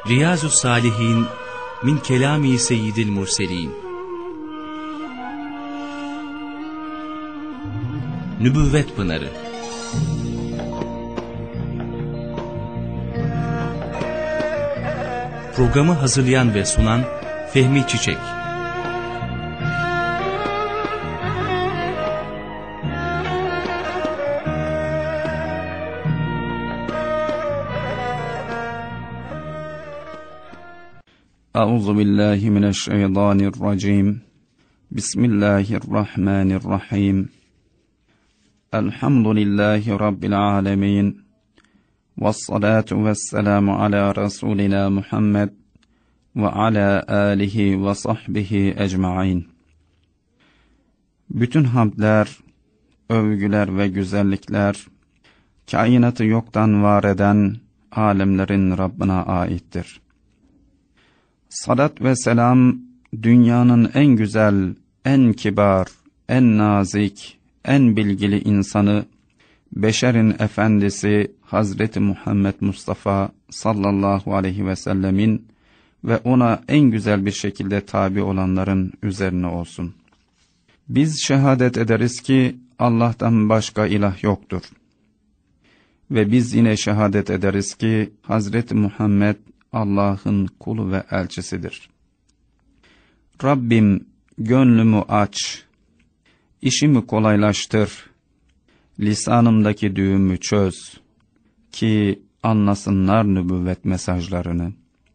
Riyazu's-Salihin min kelami seyyidil murselin. Nübüvvet Pınarı. Programı hazırlayan ve sunan Fehmi Çiçek. Euzubillahimineşşeytanirracim. Bismillahirrahmanirrahim. Elhamdülillahi Rabbil alemin. Vessalatu vesselamu ala Resulina Muhammed ve ala alihi ve sahbihi ecmaîn. Bütün hamdler, övgüler ve güzellikler, kainatı yoktan var eden alemlerin Rabbına aittir. Salat ve selam, dünyanın en güzel, en kibar, en nazik, en bilgili insanı, beşerin efendisi Hazreti Muhammed Mustafa sallallahu aleyhi ve sellemin ve ona en güzel bir şekilde tabi olanların üzerine olsun. Biz şehadet ederiz ki Allah'tan başka ilah yoktur. Ve biz yine şehadet ederiz ki Hazreti Muhammed Allah'ın kulu ve elçisidir. Rabbim gönlümü aç, işimi kolaylaştır, lisanımdaki düğümü çöz ki anlasınlar nübüvvet mesajlarını.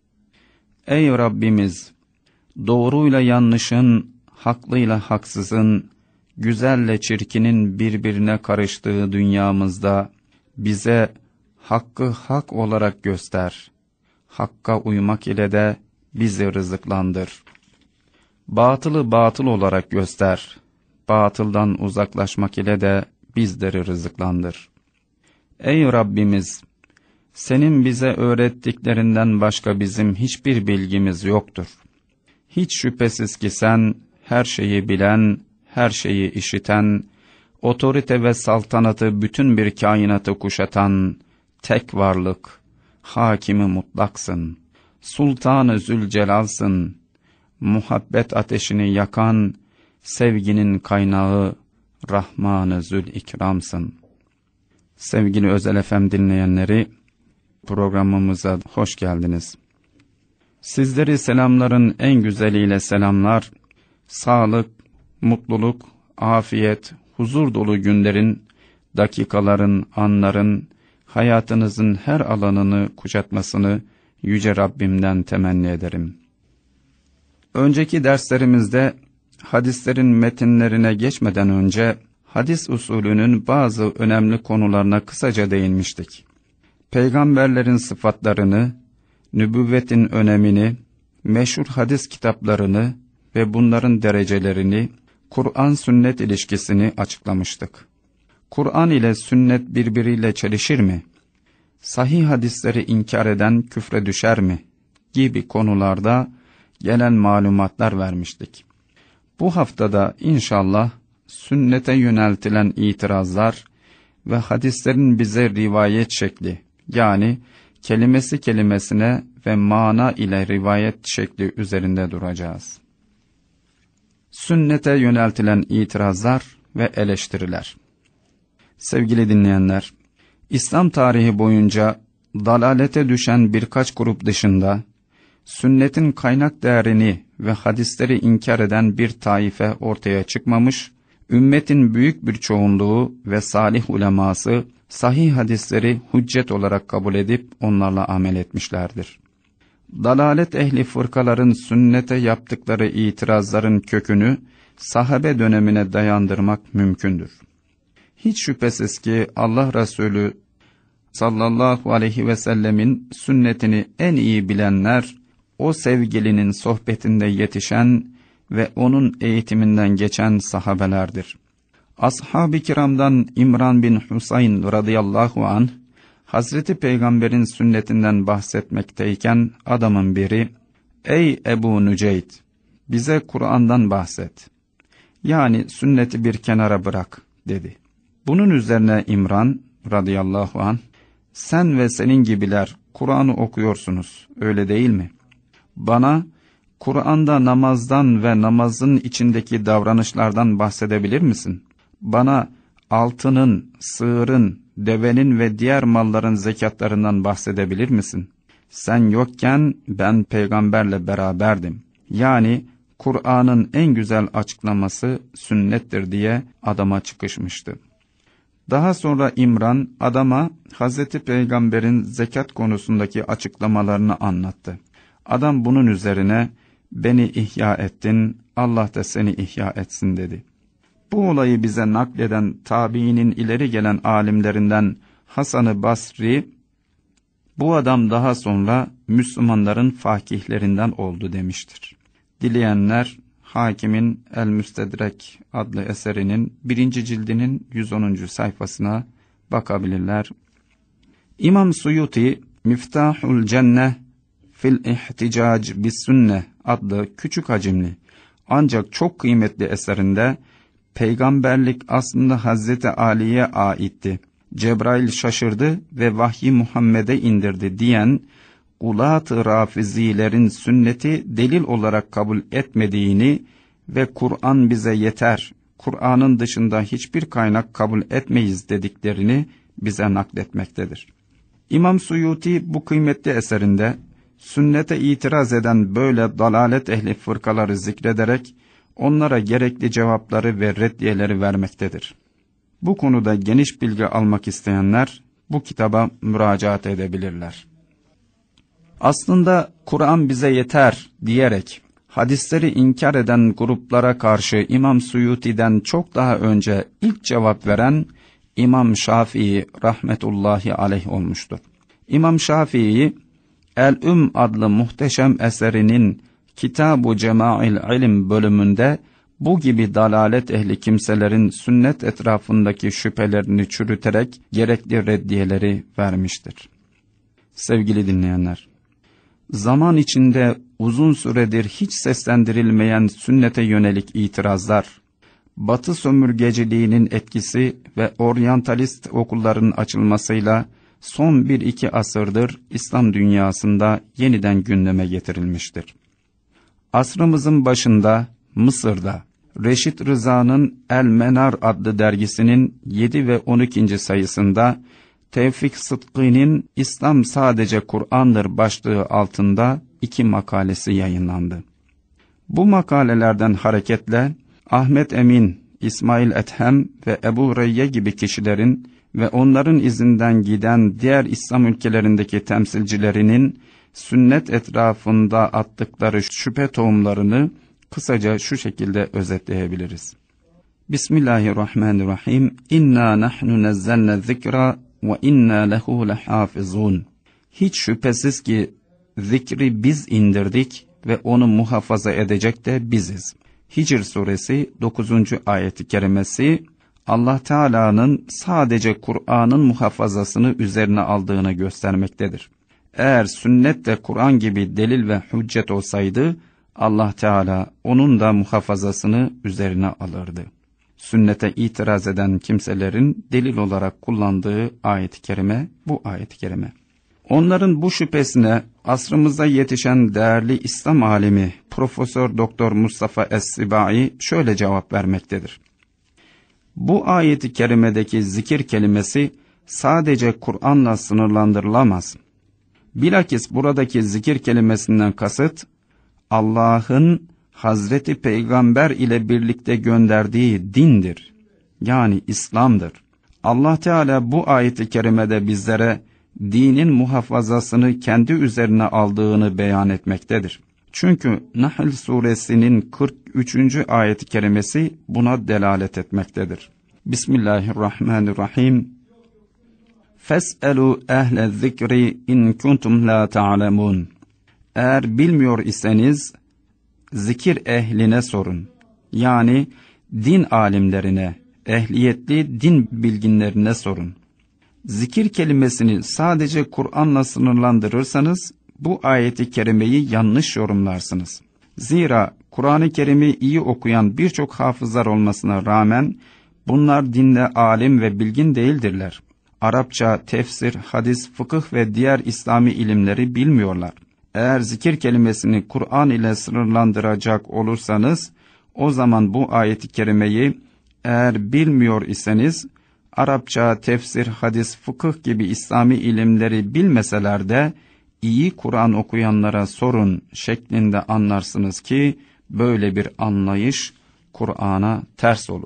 Ey Rabbimiz, doğruyla yanlışın, haklıyla haksızın, güzelle çirkinin birbirine karıştığı dünyamızda bize hakkı hak olarak göster. Hakka uymak ile de bizi rızıklandır. Batılı batıl olarak göster. Batıldan uzaklaşmak ile de bizleri rızıklandır. Ey Rabbimiz, senin bize öğrettiklerinden başka bizim hiçbir bilgimiz yoktur. Hiç şüphesiz ki sen her şeyi bilen, her şeyi işiten, otorite ve saltanatı bütün bir kainatı kuşatan tek varlık, Hakimi mutlaksın, Sultan-ı Zülcelal'sın, muhabbet ateşini yakan, sevginin kaynağı, Rahman-ı Zülİkram'sın. Sevgili Özel FM dinleyenleri, programımıza hoş geldiniz. Sizleri selamların en güzeliyle selamlar, sağlık, mutluluk, afiyet, huzur dolu günlerin, dakikaların, anların, hayatınızın her alanını kuşatmasını Yüce Rabbimden temenni ederim. Önceki derslerimizde hadislerin metinlerine geçmeden önce hadis usulünün bazı önemli konularına kısaca değinmiştik. Peygamberlerin sıfatlarını, nübüvvetin önemini, meşhur hadis kitaplarını ve bunların derecelerini, Kur'an-sünnet ilişkisini açıklamıştık. Kur'an ile sünnet birbiriyle çelişir mi? Sahih hadisleri inkar eden küfre düşer mi? Gibi konularda gelen malumatlar vermiştik. Bu haftada inşallah sünnete yöneltilen itirazlar ve hadislerin bize rivayet şekli, yani kelimesi kelimesine ve mana ile rivayet şekli üzerinde duracağız. Sünnete yöneltilen itirazlar ve eleştiriler. Sevgili dinleyenler, İslam tarihi boyunca dalalete düşen birkaç grup dışında, sünnetin kaynak değerini ve hadisleri inkar eden bir taife ortaya çıkmamış, ümmetin büyük bir çoğunluğu ve salih uleması, sahih hadisleri hüccet olarak kabul edip onlarla amel etmişlerdir. Dalalet ehli fırkaların sünnete yaptıkları itirazların kökünü, sahabe dönemine dayandırmak mümkündür. Hiç şüphesiz ki Allah Resulü sallallahu aleyhi ve sellemin sünnetini en iyi bilenler, o sevgilinin sohbetinde yetişen ve onun eğitiminden geçen sahabelerdir. Ashab-ı kiramdan İmran bin Husayn radıyallahu anh, Hazreti Peygamber'in sünnetinden bahsetmekteyken adamın biri, "Ey Ebu Nüceyd, bize Kur'an'dan bahset. Yani sünneti bir kenara bırak," dedi. Bunun üzerine İmran radıyallahu anh, sen ve senin gibiler Kur'an'ı okuyorsunuz, öyle değil mi? Bana Kur'an'da namazdan ve namazın içindeki davranışlardan bahsedebilir misin? Bana altının, sığırın, devenin ve diğer malların zekatlarından bahsedebilir misin? Sen yokken ben peygamberle beraberdim. Yani Kur'an'ın en güzel açıklaması sünnettir diye adama çıkışmıştı. Daha sonra İmran adama Hazreti Peygamber'in zekat konusundaki açıklamalarını anlattı. Adam bunun üzerine beni ihya ettin, Allah da seni ihya etsin dedi. Bu olayı bize nakleden tabiinin ileri gelen alimlerinden Hasan-ı Basri, bu adam daha sonra Müslümanların fakihlerinden oldu demiştir. Dileyenler Hakim'in El-Müstedrek adlı eserinin 1. cildinin 110. sayfasına bakabilirler. İmam Suyuti Miftahul Cenneh fil İhticac bis Sünne adlı küçük hacimli ancak çok kıymetli eserinde peygamberlik aslında Hazreti Ali'ye aitti. Cebrail şaşırdı ve vahyi Muhammed'e indirdi diyen Ulat-ı Rafizilerin sünneti delil olarak kabul etmediğini ve Kur'an bize yeter, Kur'an'ın dışında hiçbir kaynak kabul etmeyiz dediklerini bize nakletmektedir. İmam Suyuti bu kıymetli eserinde sünnete itiraz eden böyle dalalet ehli fırkaları zikrederek onlara gerekli cevapları ve reddiyeleri vermektedir. Bu konuda geniş bilgi almak isteyenler bu kitaba müracaat edebilirler. Aslında Kur'an bize yeter diyerek hadisleri inkar eden gruplara karşı İmam Suyuti'den çok daha önce ilk cevap veren İmam Şafii rahmetullahi aleyh olmuştur. İmam Şafii El-Üm adlı muhteşem eserinin Kitab-ı Cema'il İlim bölümünde bu gibi dalalet ehli kimselerin sünnet etrafındaki şüphelerini çürüterek gerekli reddiyeleri vermiştir. Sevgili dinleyenler, zaman içinde uzun süredir hiç seslendirilmeyen sünnete yönelik itirazlar, Batı sömürgeciliğinin etkisi ve oryantalist okulların açılmasıyla son 1-2 asırdır İslam dünyasında yeniden gündeme getirilmiştir. Asrımızın başında Mısır'da Reşit Rıza'nın El Menar adlı dergisinin 7 ve 12. sayısında Tevfik Sıtkı'nın İslam sadece Kur'an'dır başlığı altında 2 makalesi yayınlandı. Bu makalelerden hareketle Ahmet Emin, İsmail Ethem ve Ebu Reyye gibi kişilerin ve onların izinden giden diğer İslam ülkelerindeki temsilcilerinin sünnet etrafında attıkları şüphe tohumlarını kısaca şu şekilde özetleyebiliriz. Bismillahirrahmanirrahim. İnna nahnu nazzalna zikra ve inna lehu lehafizun. Hiç şüphesiz ki zikri biz indirdik ve onu muhafaza edecek de biziz. Hicr suresi 9. ayeti kerimesi Allah Teala'nın sadece Kur'an'ın muhafazasını üzerine aldığını göstermektedir. Eğer sünnet de Kur'an gibi delil ve hüccet olsaydı Allah Teala onun da muhafazasını üzerine alırdı. Sünnete itiraz eden kimselerin delil olarak kullandığı ayet-i kerime bu ayet-i kerime. Onların bu şüphesine asrımızda yetişen değerli İslam alimi Profesör Doktor Mustafa Es-Sibai şöyle cevap vermektedir. Bu ayet-i kerimedeki zikir kelimesi sadece Kur'an'la sınırlandırılamaz. Bilakis buradaki zikir kelimesinden kasıt Allah'ın Hazreti Peygamber ile birlikte gönderdiği dindir. Yani İslam'dır. Allah Teala bu ayet-i kerimede bizlere dinin muhafazasını kendi üzerine aldığını beyan etmektedir. Çünkü Nahl suresinin 43. ayet-i kerimesi buna delalet etmektedir. Bismillahirrahmanirrahim. Fes'elu ehle zikri in kuntum la ta'lemun. Eğer bilmiyor iseniz zikir ehline sorun. Yani din alimlerine, ehliyetli din bilginlerine sorun. Zikir kelimesini sadece Kur'an'la sınırlandırırsanız bu ayeti kerimeyi yanlış yorumlarsınız. Zira Kur'an-ı Kerim'i iyi okuyan birçok hafızlar olmasına rağmen bunlar dinde alim ve bilgin değildirler. Arapça, tefsir, hadis, fıkıh ve diğer İslami ilimleri bilmiyorlar. Eğer zikir kelimesini Kur'an ile sınırlandıracak olursanız, o zaman bu ayeti kerimeyi eğer bilmiyor iseniz, Arapça, tefsir, hadis, fıkıh gibi İslami ilimleri bilmeseler de iyi Kur'an okuyanlara sorun şeklinde anlarsınız ki böyle bir anlayış Kur'an'a ters olur.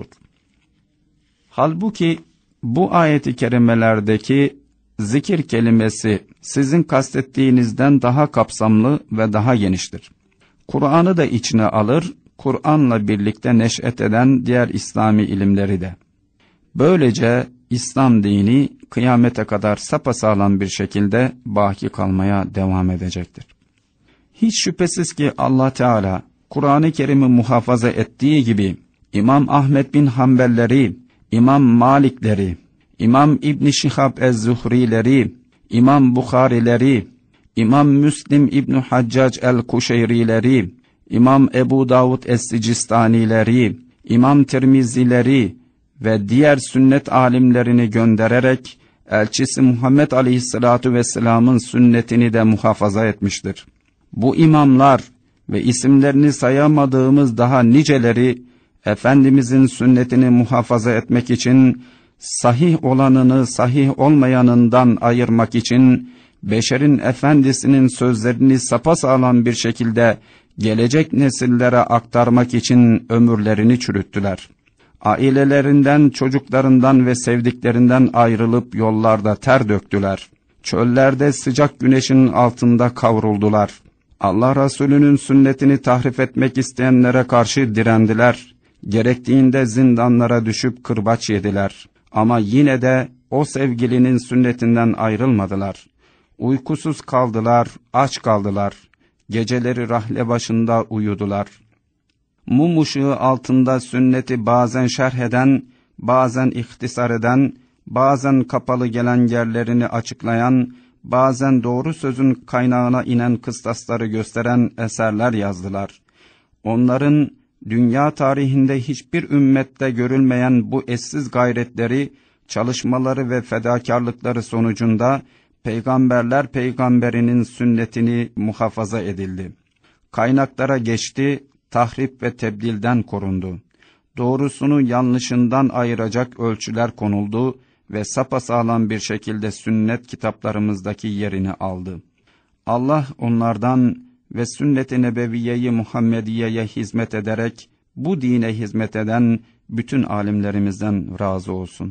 Halbuki bu ayeti kerimelerdeki zikir kelimesi sizin kastettiğinizden daha kapsamlı ve daha geniştir. Kur'an'ı da içine alır, Kur'an'la birlikte neş'et eden diğer İslami ilimleri de. Böylece İslam dini kıyamete kadar sapasağlam bir şekilde baki kalmaya devam edecektir. Hiç şüphesiz ki Allah Teala Kur'an-ı Kerim'i muhafaza ettiği gibi İmam Ahmed bin Hanbelleri, İmam Malikleri, İmam İbn Şihab ez-Zuhrileri, İmam Bukharileri, İmam Müslim İbn Haccac el-Kuşeyrileri, İmam Ebu Davud es-Sicistanileri, İmam Tirmizileri ve diğer sünnet alimlerini göndererek elçisi Muhammed Aleyhisselatu Vesselam'ın sünnetini de muhafaza etmiştir. Bu imamlar ve isimlerini sayamadığımız daha niceleri Efendimizin sünnetini muhafaza etmek için, sahih olanını sahih olmayanından ayırmak için, beşerin efendisinin sözlerini sapasağlam bir şekilde gelecek nesillere aktarmak için ömürlerini çürüttüler. Ailelerinden, çocuklarından ve sevdiklerinden ayrılıp yollarda ter döktüler. Çöllerde sıcak güneşin altında kavruldular. Allah Resulü'nün sünnetini tahrif etmek isteyenlere karşı direndiler. Gerektiğinde zindanlara düşüp kırbaç yediler. Ama yine de o sevgilinin sünnetinden ayrılmadılar. Uykusuz kaldılar, aç kaldılar. Geceleri rahle başında uyudular. Mum ışığı altında sünneti bazen şerh eden, bazen ihtisar eden, bazen kapalı gelen yerlerini açıklayan, bazen doğru sözün kaynağına inen kıstasları gösteren eserler yazdılar. Onların dünya tarihinde hiçbir ümmette görülmeyen bu eşsiz gayretleri, çalışmaları ve fedakarlıkları sonucunda peygamberler peygamberinin sünnetini muhafaza edildi. Kaynaklara geçti, tahrip ve tebdilden korundu. Doğrusunu yanlışından ayıracak ölçüler konuldu ve sapasağlam bir şekilde sünnet kitaplarımızdaki yerini aldı. Allah onlardan ve sünnet-i nebeviye-i Muhammediye'ye hizmet ederek bu dine hizmet eden bütün alimlerimizden razı olsun.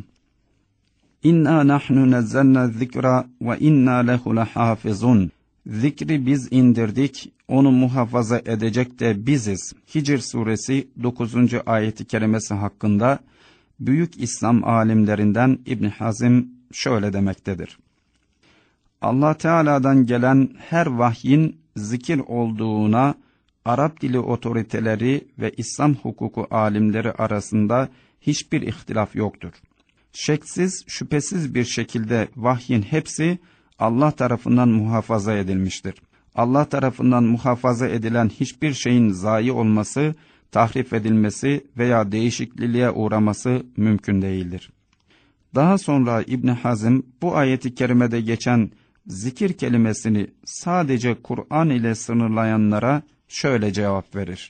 İnna nahnu nazzalna zikra ve inna lehu lehafizun. Zikri biz indirdik, onu muhafaza edecek de biziz. Hicr suresi 9. ayeti kerimesi hakkında büyük İslam alimlerinden İbn Hazm şöyle demektedir. Allah Teala'dan gelen her vahyin zikir olduğuna Arap dili otoriteleri ve İslam hukuku alimleri arasında hiçbir ihtilaf yoktur. Şeksiz, şüphesiz bir şekilde vahyin hepsi Allah tarafından muhafaza edilmiştir. Allah tarafından muhafaza edilen hiçbir şeyin zayi olması, tahrif edilmesi veya değişikliğe uğraması mümkün değildir. Daha sonra İbn Hazm bu ayeti kerimede geçen zikir kelimesini sadece Kur'an ile sınırlayanlara şöyle cevap verir.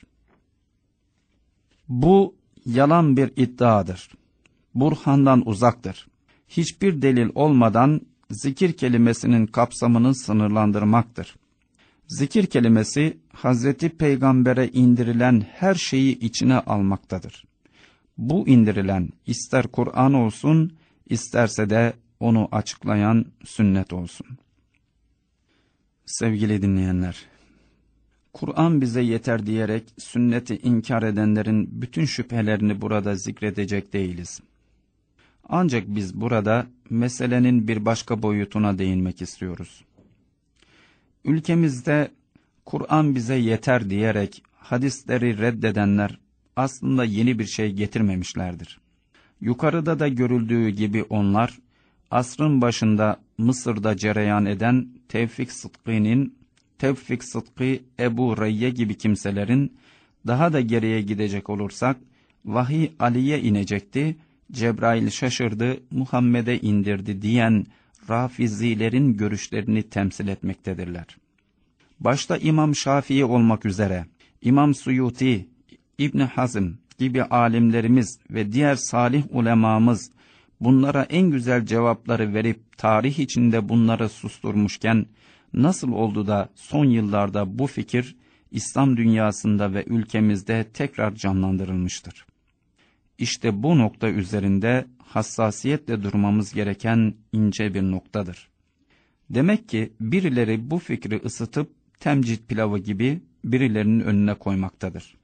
Bu yalan bir iddiadır. Burhandan uzaktır. Hiçbir delil olmadan zikir kelimesinin kapsamını sınırlandırmaktır. Zikir kelimesi Hazreti Peygamber'e indirilen her şeyi içine almaktadır. Bu indirilen ister Kur'an olsun, isterse de onu açıklayan sünnet olsun. Sevgili dinleyenler, Kur'an bize yeter diyerek sünneti inkar edenlerin bütün şüphelerini burada zikredecek değiliz. Ancak biz burada meselenin bir başka boyutuna değinmek istiyoruz. Ülkemizde Kur'an bize yeter diyerek hadisleri reddedenler aslında yeni bir şey getirmemişlerdir. Yukarıda da görüldüğü gibi onlar, asrın başında Mısır'da cereyan eden Tevfik Sıtkı, Ebu Reyye gibi kimselerin, daha da geriye gidecek olursak, vahiy Ali'ye inecekti, Cebrail şaşırdı, Muhammed'e indirdi diyen Rafizilerin görüşlerini temsil etmektedirler. Başta İmam Şafii olmak üzere İmam Suyuti, İbn Hazm gibi alimlerimiz ve diğer salih ulemamız bunlara en güzel cevapları verip tarih içinde bunları susturmuşken, nasıl oldu da son yıllarda bu fikir İslam dünyasında ve ülkemizde tekrar canlandırılmıştır? İşte bu nokta üzerinde hassasiyetle durmamız gereken ince bir noktadır. Demek ki birileri bu fikri ısıtıp temcid pilavı gibi birilerinin önüne koymaktadır.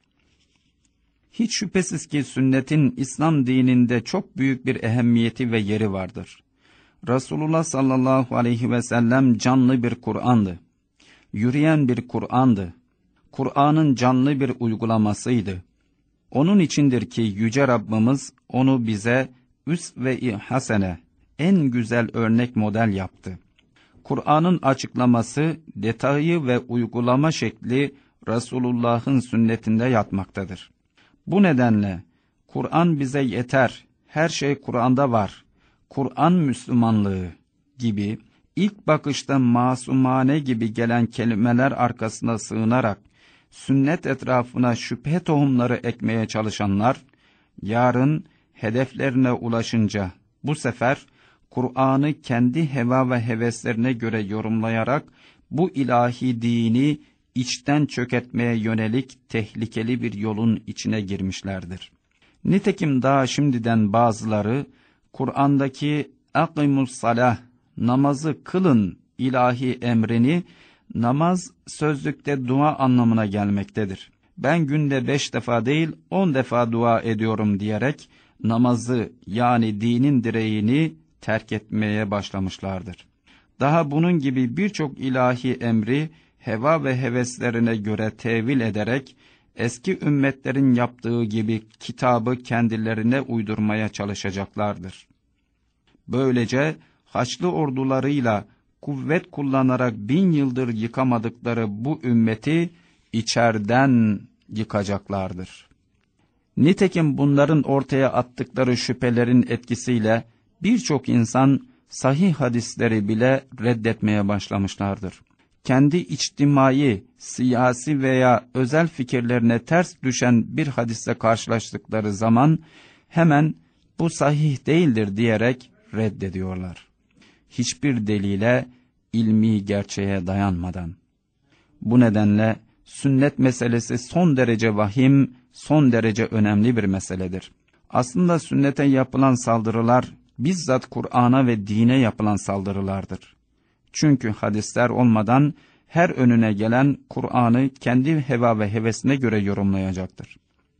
Hiç şüphesiz ki sünnetin İslam dininde çok büyük bir ehemmiyeti ve yeri vardır. Resulullah sallallahu aleyhi ve sellem canlı bir Kur'an'dı. Yürüyen bir Kur'an'dı. Kur'an'ın canlı bir uygulamasıydı. Onun içindir ki Yüce Rabbimiz onu bize üsve-i hasene, en güzel örnek model yaptı. Kur'an'ın açıklaması, detayı ve uygulama şekli Resulullah'ın sünnetinde yatmaktadır. Bu nedenle Kur'an bize yeter, her şey Kur'an'da var, Kur'an Müslümanlığı gibi ilk bakışta masumane gibi gelen kelimeler arkasına sığınarak sünnet etrafına şüphe tohumları ekmeye çalışanlar, yarın hedeflerine ulaşınca bu sefer Kur'an'ı kendi heva ve heveslerine göre yorumlayarak bu ilahi dini içten çökertmeye yönelik tehlikeli bir yolun içine girmişlerdir. Nitekim daha şimdiden bazıları Kur'an'daki "Akimus salah", namazı kılın ilahi emrini namaz sözlükte dua anlamına gelmektedir. Ben günde 5 defa değil 10 defa dua ediyorum diyerek namazı yani dinin direğini terk etmeye başlamışlardır. Daha bunun gibi birçok ilahi emri heva ve heveslerine göre tevil ederek eski ümmetlerin yaptığı gibi kitabı kendilerine uydurmaya çalışacaklardır. Böylece Haçlı ordularıyla kuvvet kullanarak 1000 yıldır yıkamadıkları bu ümmeti içeriden yıkacaklardır. Nitekim bunların ortaya attıkları şüphelerin etkisiyle birçok insan sahih hadisleri bile reddetmeye başlamışlardır. Kendi içtimai, siyasi veya özel fikirlerine ters düşen bir hadisle karşılaştıkları zaman hemen bu sahih değildir diyerek reddediyorlar. Hiçbir delile, ilmi gerçeğe dayanmadan. Bu nedenle sünnet meselesi son derece vahim, son derece önemli bir meseledir. Aslında sünnete yapılan saldırılar bizzat Kur'an'a ve dine yapılan saldırılardır. Çünkü hadisler olmadan her önüne gelen Kur'an'ı kendi heva ve hevesine göre yorumlayacaktır.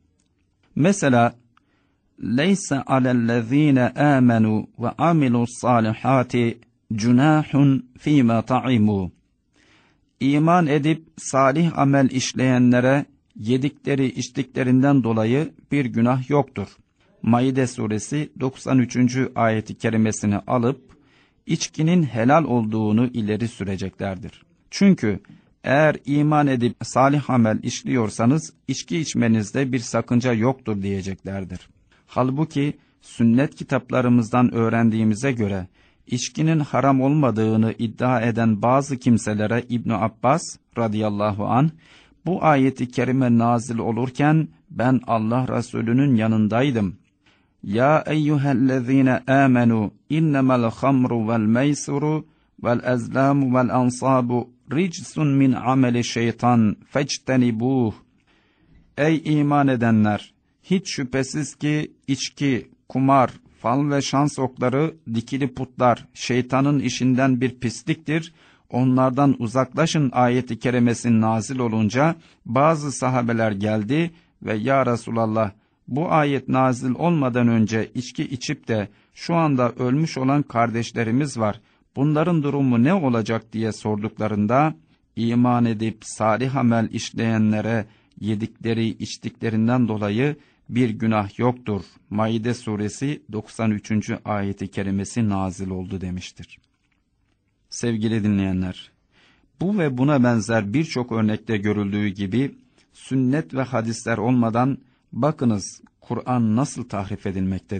Mesela "Leyse alellezine amenu ve amilu's-salihati cunahun fîmâ ta'imu." İman edip salih amel işleyenlere yedikleri içtiklerinden dolayı bir günah yoktur. Maide suresi 93. ayeti kerimesini alıp içkinin helal olduğunu ileri süreceklerdir. Çünkü eğer iman edip salih amel işliyorsanız içki içmenizde bir sakınca yoktur diyeceklerdir. Halbuki sünnet kitaplarımızdan öğrendiğimize göre içkinin haram olmadığını iddia eden bazı kimselere İbn Abbas radıyallahu anh bu ayeti kerime nazil olurken ben Allah Resulü'nün yanındaydım. Ya eyyühellezine amenu innemel hamru vel meysuru vel ezlamu vel ansabu ricsun min ameli şeytan fectenibuh. Ey iman edenler! Hiç şüphesiz ki içki, kumar, fal ve şans okları, dikili putlar şeytanın işinden bir pisliktir. Onlardan uzaklaşın ayeti kerimesi nazil olunca bazı sahabeler geldi ve ya Resulallah bu ayet nazil olmadan önce içki içip de şu anda ölmüş olan kardeşlerimiz var. Bunların durumu ne olacak diye sorduklarında iman edip salih amel işleyenlere yedikleri içtiklerinden dolayı bir günah yoktur. Maide suresi 93. ayeti kerimesi nazil oldu demiştir. Sevgili dinleyenler, bu ve buna benzer birçok örnekte görüldüğü gibi sünnet ve hadisler olmadan bakınız Kur'an nasıl tahrif edilmektedir.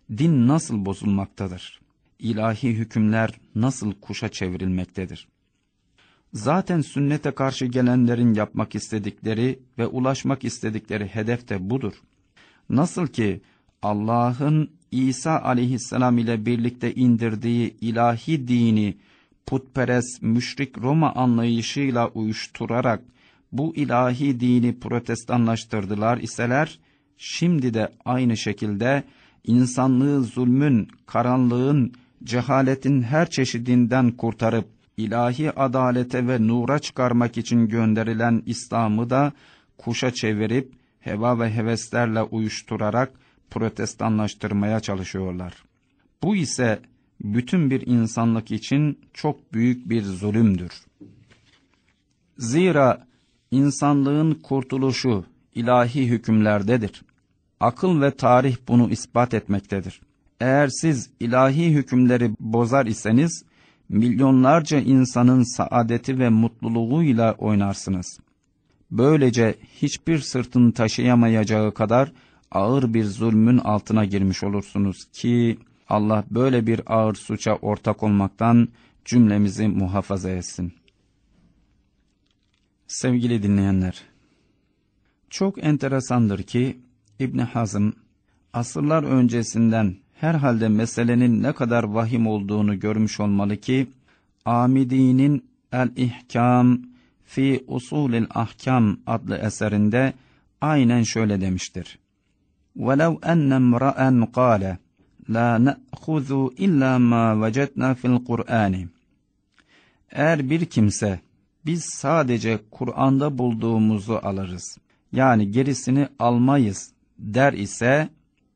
din nasıl bozulmaktadır? İlahi hükümler nasıl kuşa çevrilmektedir? Zaten sünnete karşı gelenlerin yapmak istedikleri ve ulaşmak istedikleri hedef de budur. Nasıl ki Allah'ın İsa aleyhisselam ile birlikte indirdiği ilahi dini putperest müşrik Roma anlayışıyla uyuşturarak bu ilahi dini protestanlaştırdılar iseler, şimdi de aynı şekilde insanlığı zulmün, karanlığın, cehaletin her çeşidinden kurtarıp ilahi adalete ve nura çıkarmak için gönderilen İslam'ı da kuşa çevirip heva ve heveslerle uyuşturarak protestanlaştırmaya çalışıyorlar. Bu ise bütün bir insanlık için çok büyük bir zulümdür. Zira insanlığın kurtuluşu ilahi hükümlerdedir. Akıl ve tarih bunu ispat etmektedir. Eğer siz ilahi hükümleri bozar iseniz, milyonlarca insanın saadeti ve mutluluğuyla oynarsınız. Böylece hiçbir sırtın taşıyamayacağı kadar ağır bir zulmün altına girmiş olursunuz ki Allah böyle bir ağır suça ortak olmaktan cümlemizi muhafaza etsin. Sevgili dinleyenler, çok enteresandır ki İbn Hazm asırlar öncesinden herhalde meselenin ne kadar vahim olduğunu görmüş olmalı ki Amidi'nin El-İhkam fi Usulil Ahkam adlı eserinde aynen şöyle demiştir. وَلَوْ أَنَّ امْرَأً قَالَ لَا نَأْخُذُ إِلَّا مَا وَجَدْنَا فِي الْقُرْآنِ Eğer bir kimse, biz sadece Kur'an'da bulduğumuzu alırız, yani gerisini almayız der ise,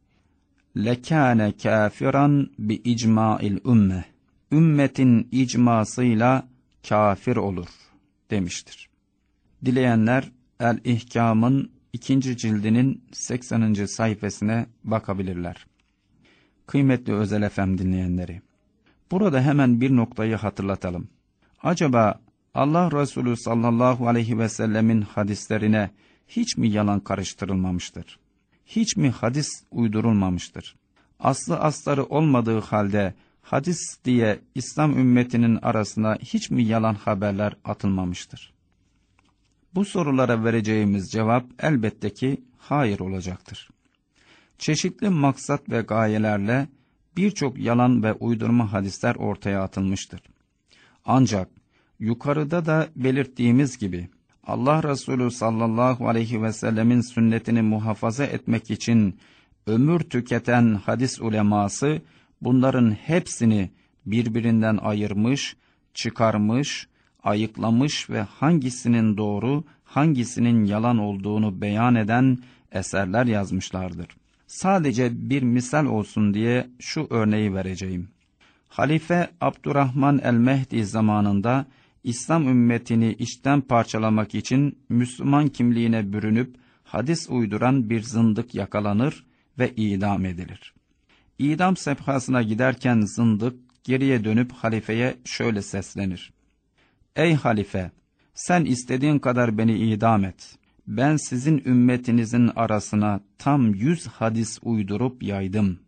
لَكَانَ كَافِرًا بِإِجْمَاءِ الْاُمَّةِ Ümmetin icmasıyla kafir olur demiştir. Dileyenler El-İhkam'ın 2. cildinin 80. sayfasına bakabilirler. Kıymetli Özel FM dinleyenleri, burada hemen bir noktayı hatırlatalım. Acaba Allah Resulü sallallahu aleyhi ve sellemin hadislerine hiç mi yalan karıştırılmamıştır? Hiç mi hadis uydurulmamıştır? Aslı astarı olmadığı halde hadis diye İslam ümmetinin arasına hiç mi yalan haberler atılmamıştır? Bu sorulara vereceğimiz cevap elbette ki hayır olacaktır. Çeşitli maksat ve gayelerle birçok yalan ve uydurma hadisler ortaya atılmıştır. Ancak yukarıda da belirttiğimiz gibi Allah Resulü sallallahu aleyhi ve sellemin sünnetini muhafaza etmek için ömür tüketen hadis uleması bunların hepsini birbirinden ayırmış, çıkarmış, ayıklamış ve hangisinin doğru, hangisinin yalan olduğunu beyan eden eserler yazmışlardır. Sadece bir misal olsun diye şu örneği vereceğim. Halife Abdurrahman el-Mehdi zamanında İslam ümmetini içten parçalamak için Müslüman kimliğine bürünüp hadis uyduran bir zındık yakalanır ve idam edilir. İdam sehpasına giderken zındık geriye dönüp halifeye şöyle seslenir. Ey halife, sen istediğin kadar beni idam et. Ben sizin ümmetinizin arasına tam 100 hadis uydurup yaydım.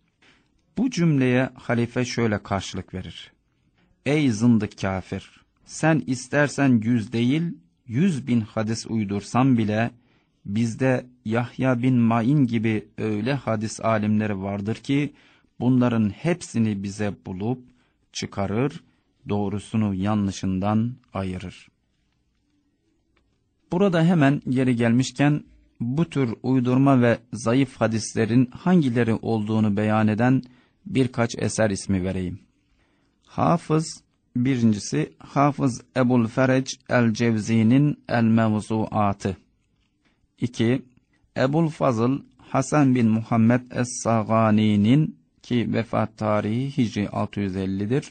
Bu cümleye halife şöyle karşılık verir. Ey zındık kafir, sen istersen 100 değil 100.000 hadis uydursan bile bizde Yahya bin Ma'in gibi öyle hadis alimleri vardır ki bunların hepsini bize bulup çıkarır, doğrusunu yanlışından ayırır. Burada hemen yeri gelmişken bu tür uydurma ve zayıf hadislerin hangileri olduğunu beyan eden birkaç eser ismi vereyim. Birincisi Hafız Ebu'l-Ferec el-Cevzi'nin El-Mevzuatı. 2. Ebu'l-Fazıl Hasan bin Muhammed Es-Sagani'nin ki vefat tarihi Hicri 650'dir.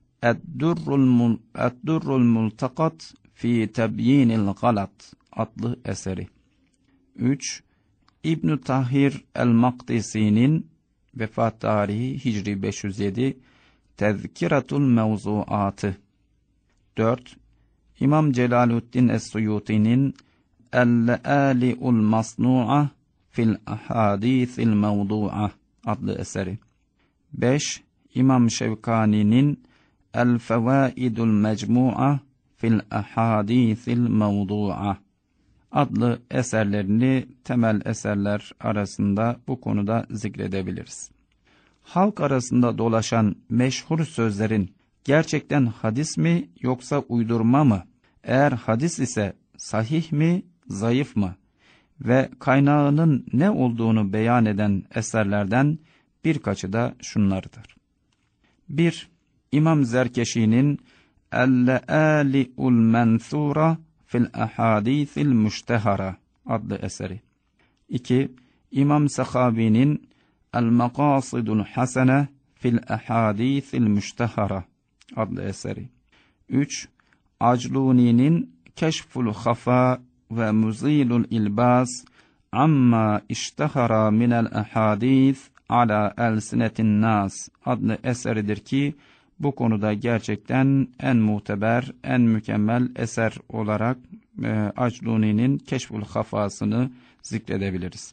Eddurrul Multakat fi Tebyinil Galat adlı eseri. 3. İbn-i Tahir el-Makdisi'nin vefat tarihi Hicri 507 Tezkiratul Mevzuatı. 4. İmam Celaluddin Es-Suyuti'nin El-Âli'ul Masnu'a fil Ahadisil Mevdu'a adlı eseri. 5. İmam Şevkani'nin El-Fevaidul Mecmu'a fil Ahadithil Mevdu'a adlı eserlerini temel eserler arasında bu konuda zikredebiliriz. Halk arasında dolaşan meşhur sözlerin gerçekten hadis mi yoksa uydurma mı? Eğer hadis ise sahih mi, zayıf mı? Ve kaynağının ne olduğunu beyan eden eserlerden birkaçı da şunlardır. 1. İmam Zerkeşi'nin El-Le'ali'ul Menthura fil Ahadithil Müştehara adlı eseri. 2. İmam Sakhavi'nin El-Makasidul Hasene fil Ahadithil Müştehara adlı eseri. 3. Acluni'nin Keşful Hafa ve Muzilul İlbas amma iştehara minel ahadith ala elsinetin nas adlı eseridir ki bu konuda gerçekten en muteber, en mükemmel eser olarak Acluni'nin Keşful Hafasını zikredebiliriz.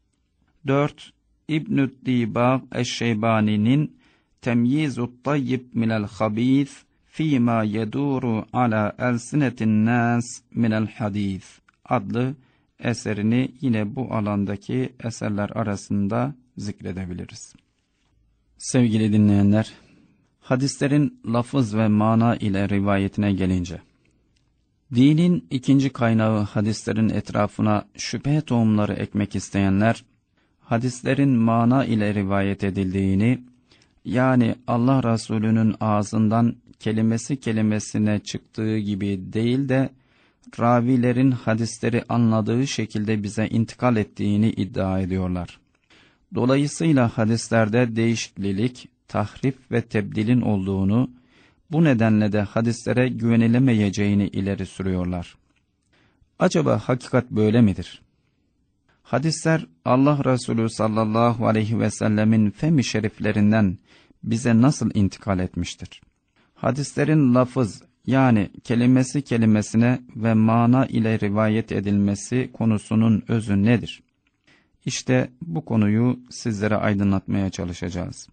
4. İbn-i Dibag Eşşeybani'nin Temyizut Tayyib minel Habith fîmâ yedûru alâ elsinetin nâs minel hadîth adlı eserini yine bu alandaki eserler arasında zikredebiliriz. Sevgili dinleyenler, hadislerin lafız ve mana ile rivayetine gelince, dinin ikinci kaynağı hadislerin etrafına şüphe tohumları ekmek isteyenler, hadislerin mana ile rivayet edildiğini, yani Allah Resulü'nün ağzından kelimesi kelimesine çıktığı gibi değil de, ravilerin hadisleri anladığı şekilde bize intikal ettiğini iddia ediyorlar. Dolayısıyla hadislerde değişiklik, tahrif ve tebdilin olduğunu, bu nedenle de hadislere güvenilemeyeceğini ileri sürüyorlar. Acaba hakikat böyle midir? Hadisler Allah Resulü sallallahu aleyhi ve sellemin fem-i şeriflerinden bize nasıl intikal etmiştir? Hadislerin lafız, yani kelimesi kelimesine ve mana ile rivayet edilmesi konusunun özü nedir? İşte bu konuyu sizlere aydınlatmaya çalışacağız.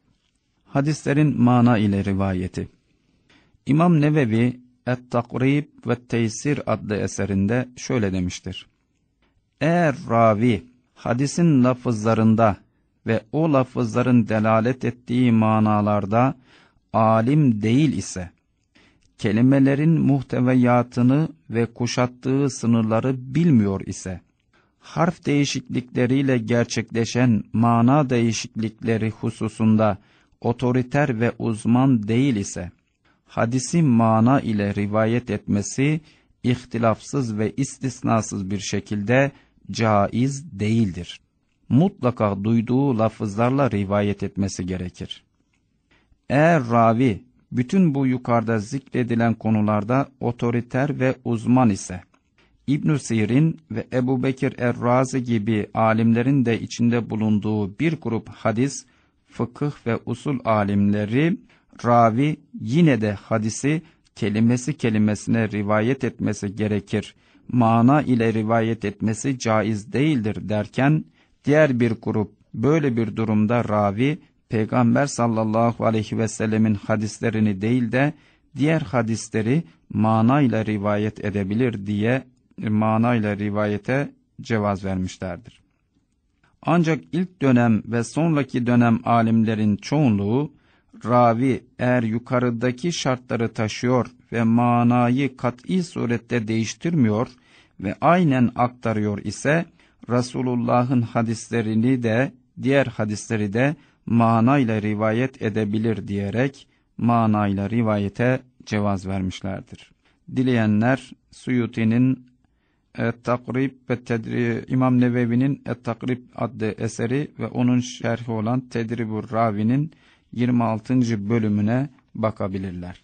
Hadislerin mana ile rivayeti. İmam Nevevi Et-Takrib ve Teysir adlı eserinde şöyle demiştir. Eğer ravi hadisin lafızlarında ve o lafızların delalet ettiği manalarda alim değil ise, kelimelerin muhteviyatını ve kuşattığı sınırları bilmiyor ise, harf değişiklikleriyle gerçekleşen mana değişiklikleri hususunda otoriter ve uzman değil ise, hadisi mana ile rivayet etmesi ihtilafsız ve istisnasız bir şekilde caiz değildir. Mutlaka duyduğu lafızlarla rivayet etmesi gerekir. Eğer ravi bütün bu yukarıda zikredilen konularda otoriter ve uzman ise, İbn-i Sirin ve Ebu Bekir Er-Razi gibi alimlerin de içinde bulunduğu bir grup hadis, fıkıh ve usul alimleri, ravi yine de hadisi kelimesi kelimesine rivayet etmesi gerekir, mana ile rivayet etmesi caiz değildir derken, diğer bir grup böyle bir durumda ravi, Peygamber sallallahu aleyhi ve sellemin hadislerini değil de diğer hadisleri manayla rivayet edebilir diye manayla rivayete cevaz vermişlerdir. Ancak ilk dönem ve sonraki dönem alimlerin çoğunluğu, ravi eğer yukarıdaki şartları taşıyor ve manayı kat'i surette değiştirmiyor ve aynen aktarıyor ise, Resulullah'ın hadislerini de diğer hadisleri de manayla rivayet edebilir diyerek manayla rivayete cevaz vermişlerdir. Dileyenler Suyuti'nin Et-Takrib ve İmam Nevevi'nin Et-Takrib adlı eseri ve onun şerhi olan Tedribur Ravi'nin 26. bölümüne bakabilirler.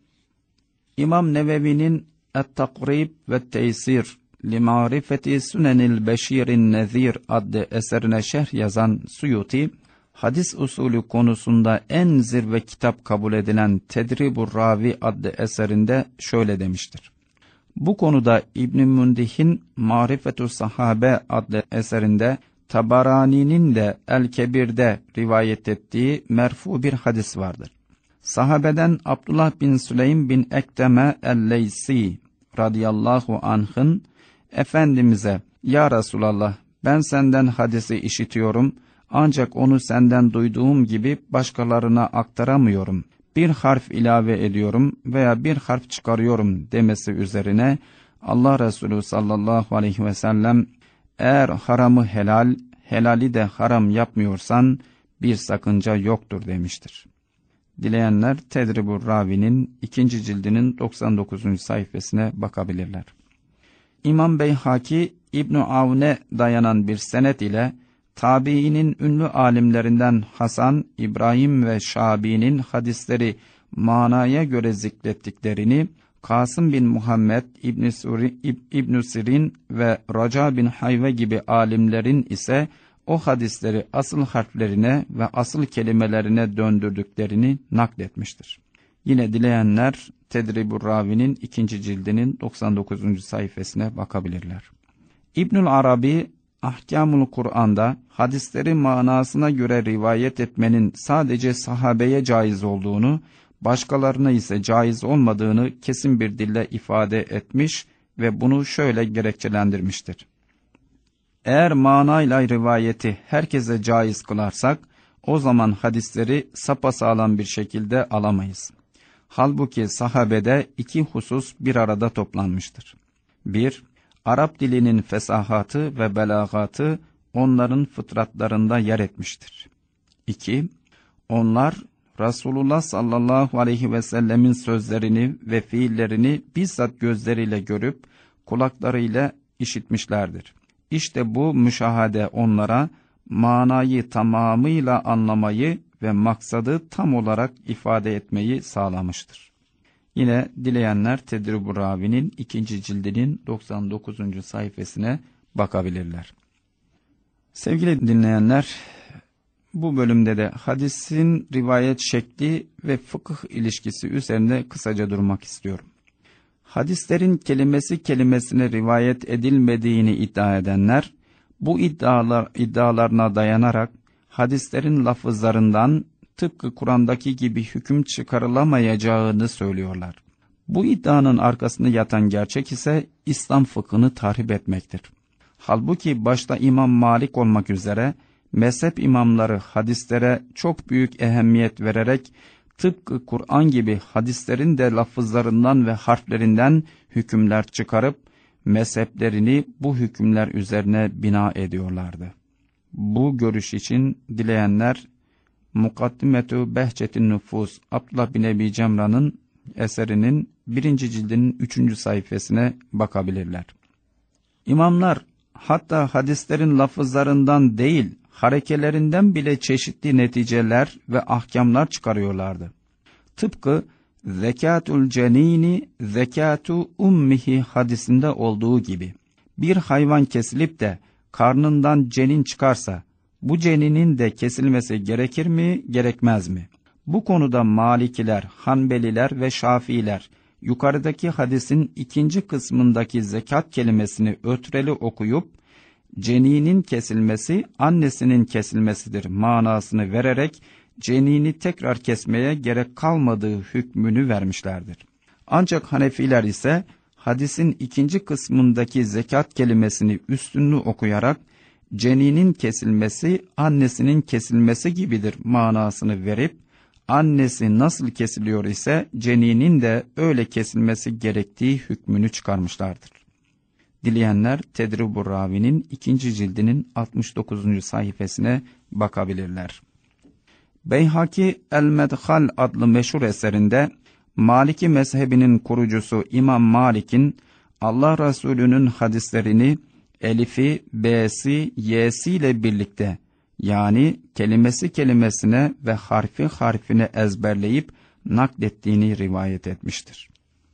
İmam Nevevi'nin Et-Takrib ve Teysir Limarifeti Sünenil Beşir'in Nezir adlı eserine şerh yazan Suyuti, hadis usulü konusunda en zirve kitap kabul edilen Tedribur Ravi adlı eserinde şöyle demiştir. Bu konuda İbn-i Mündih'in Marifetü Sahabe adlı eserinde Tabarani'nin de El-Kebir'de rivayet ettiği merfu bir hadis vardır. Sahabeden Abdullah bin Süleym bin Ekteme el-Leysi radıyallahu anh'ın Efendimiz'e, "Ya Resulallah, ben senden hadisi işitiyorum ancak onu senden duyduğum gibi başkalarına aktaramıyorum. Bir harf ilave ediyorum veya bir harf çıkarıyorum" demesi üzerine Allah Resulü sallallahu aleyhi ve sellem, "Eğer haramı helal, helali de haram yapmıyorsan bir sakınca yoktur" demiştir. Dileyenler Tedribur Ravi'nin 2. cildinin 99. sayfasına bakabilirler. İmam Beyhaki İbn-i Avne dayanan bir senet ile tabiinin ünlü alimlerinden Hasan, İbrahim ve Şabi'nin hadisleri manaya göre zikrettiklerini, Kasım bin Muhammed, İbn Sirin ve Raca bin Hayve gibi alimlerin ise o hadisleri asıl harflerine ve asıl kelimelerine döndürdüklerini nakletmiştir. Yine dileyenler Tedribur Ravi'nin 2. cildinin 99. sayfasına bakabilirler. İbnül Arabi, Ahkamul Kur'an'da hadisleri manasına göre rivayet etmenin sadece sahabeye caiz olduğunu, başkalarına ise caiz olmadığını kesin bir dille ifade etmiş ve bunu şöyle gerekçelendirmiştir. Eğer manayla rivayeti herkese caiz kılarsak, o zaman hadisleri sapasağlam bir şekilde alamayız. Halbuki sahabede iki husus bir arada toplanmıştır. 1. Arap dilinin fesahatı ve belagatı onların fıtratlarında yer etmiştir. 2. Onlar Resulullah sallallahu aleyhi ve sellemin sözlerini ve fiillerini bizzat gözleriyle görüp kulaklarıyla işitmişlerdir. İşte bu müşahede onlara manayı tamamıyla anlamayı ve maksadı tam olarak ifade etmeyi sağlamıştır. Yine dileyenler Tedribur Ravi'nin 2. cildinin 99. sayfasına bakabilirler. Sevgili dinleyenler, bu bölümde de hadisin rivayet şekli ve fıkıh ilişkisi üzerinde kısaca durmak istiyorum. Hadislerin kelimesi kelimesine rivayet edilmediğini iddia edenler, bu iddialarına dayanarak hadislerin lafızlarından tıpkı Kur'an'daki gibi hüküm çıkarılamayacağını söylüyorlar. Bu iddianın arkasında yatan gerçek ise İslam fıkhını tahrip etmektir. Halbuki başta İmam Malik olmak üzere mezhep imamları hadislere çok büyük ehemmiyet vererek tıpkı Kur'an gibi hadislerin de lafızlarından ve harflerinden hükümler çıkarıp mezheplerini bu hükümler üzerine bina ediyorlardı. Bu görüş için dileyenler Mukaddimetü Behçetin Nüfus Abdullah bin Ebi Cemra'nın eserinin 1. cildinin 3. sayfasına bakabilirler. İmamlar hatta hadislerin lafızlarından değil, harekelerinden bile çeşitli neticeler ve ahkamlar çıkarıyorlardı. Tıpkı zekatül cenini zekatu ummihi hadisinde olduğu gibi, bir hayvan kesilip de karnından cenin çıkarsa, bu ceninin de kesilmesi gerekir mi, gerekmez mi? Bu konuda Malikiler, Hanbeliler ve Şafiiler, yukarıdaki hadisin 2. kısmındaki zekat kelimesini ötreli okuyup, ceninin kesilmesi annesinin kesilmesidir manasını vererek cenini tekrar kesmeye gerek kalmadığı hükmünü vermişlerdir. Ancak Hanefiler ise hadisin 2. kısmındaki zekat kelimesini üstünlü okuyarak ceninin kesilmesi annesinin kesilmesi gibidir manasını verip annesi nasıl kesiliyor ise ceninin de öyle kesilmesi gerektiği hükmünü çıkarmışlardır. Dileyenler Tedribur Ravi'nin 2. cildinin 69. sayfasına bakabilirler. Beyhaki El-Medhal adlı meşhur eserinde Maliki mezhebinin kurucusu İmam Malik'in Allah Resulü'nün hadislerini elifi, b'si, y'si ile birlikte yani kelimesi kelimesine ve harfi harfine ezberleyip naklettiğini rivayet etmiştir.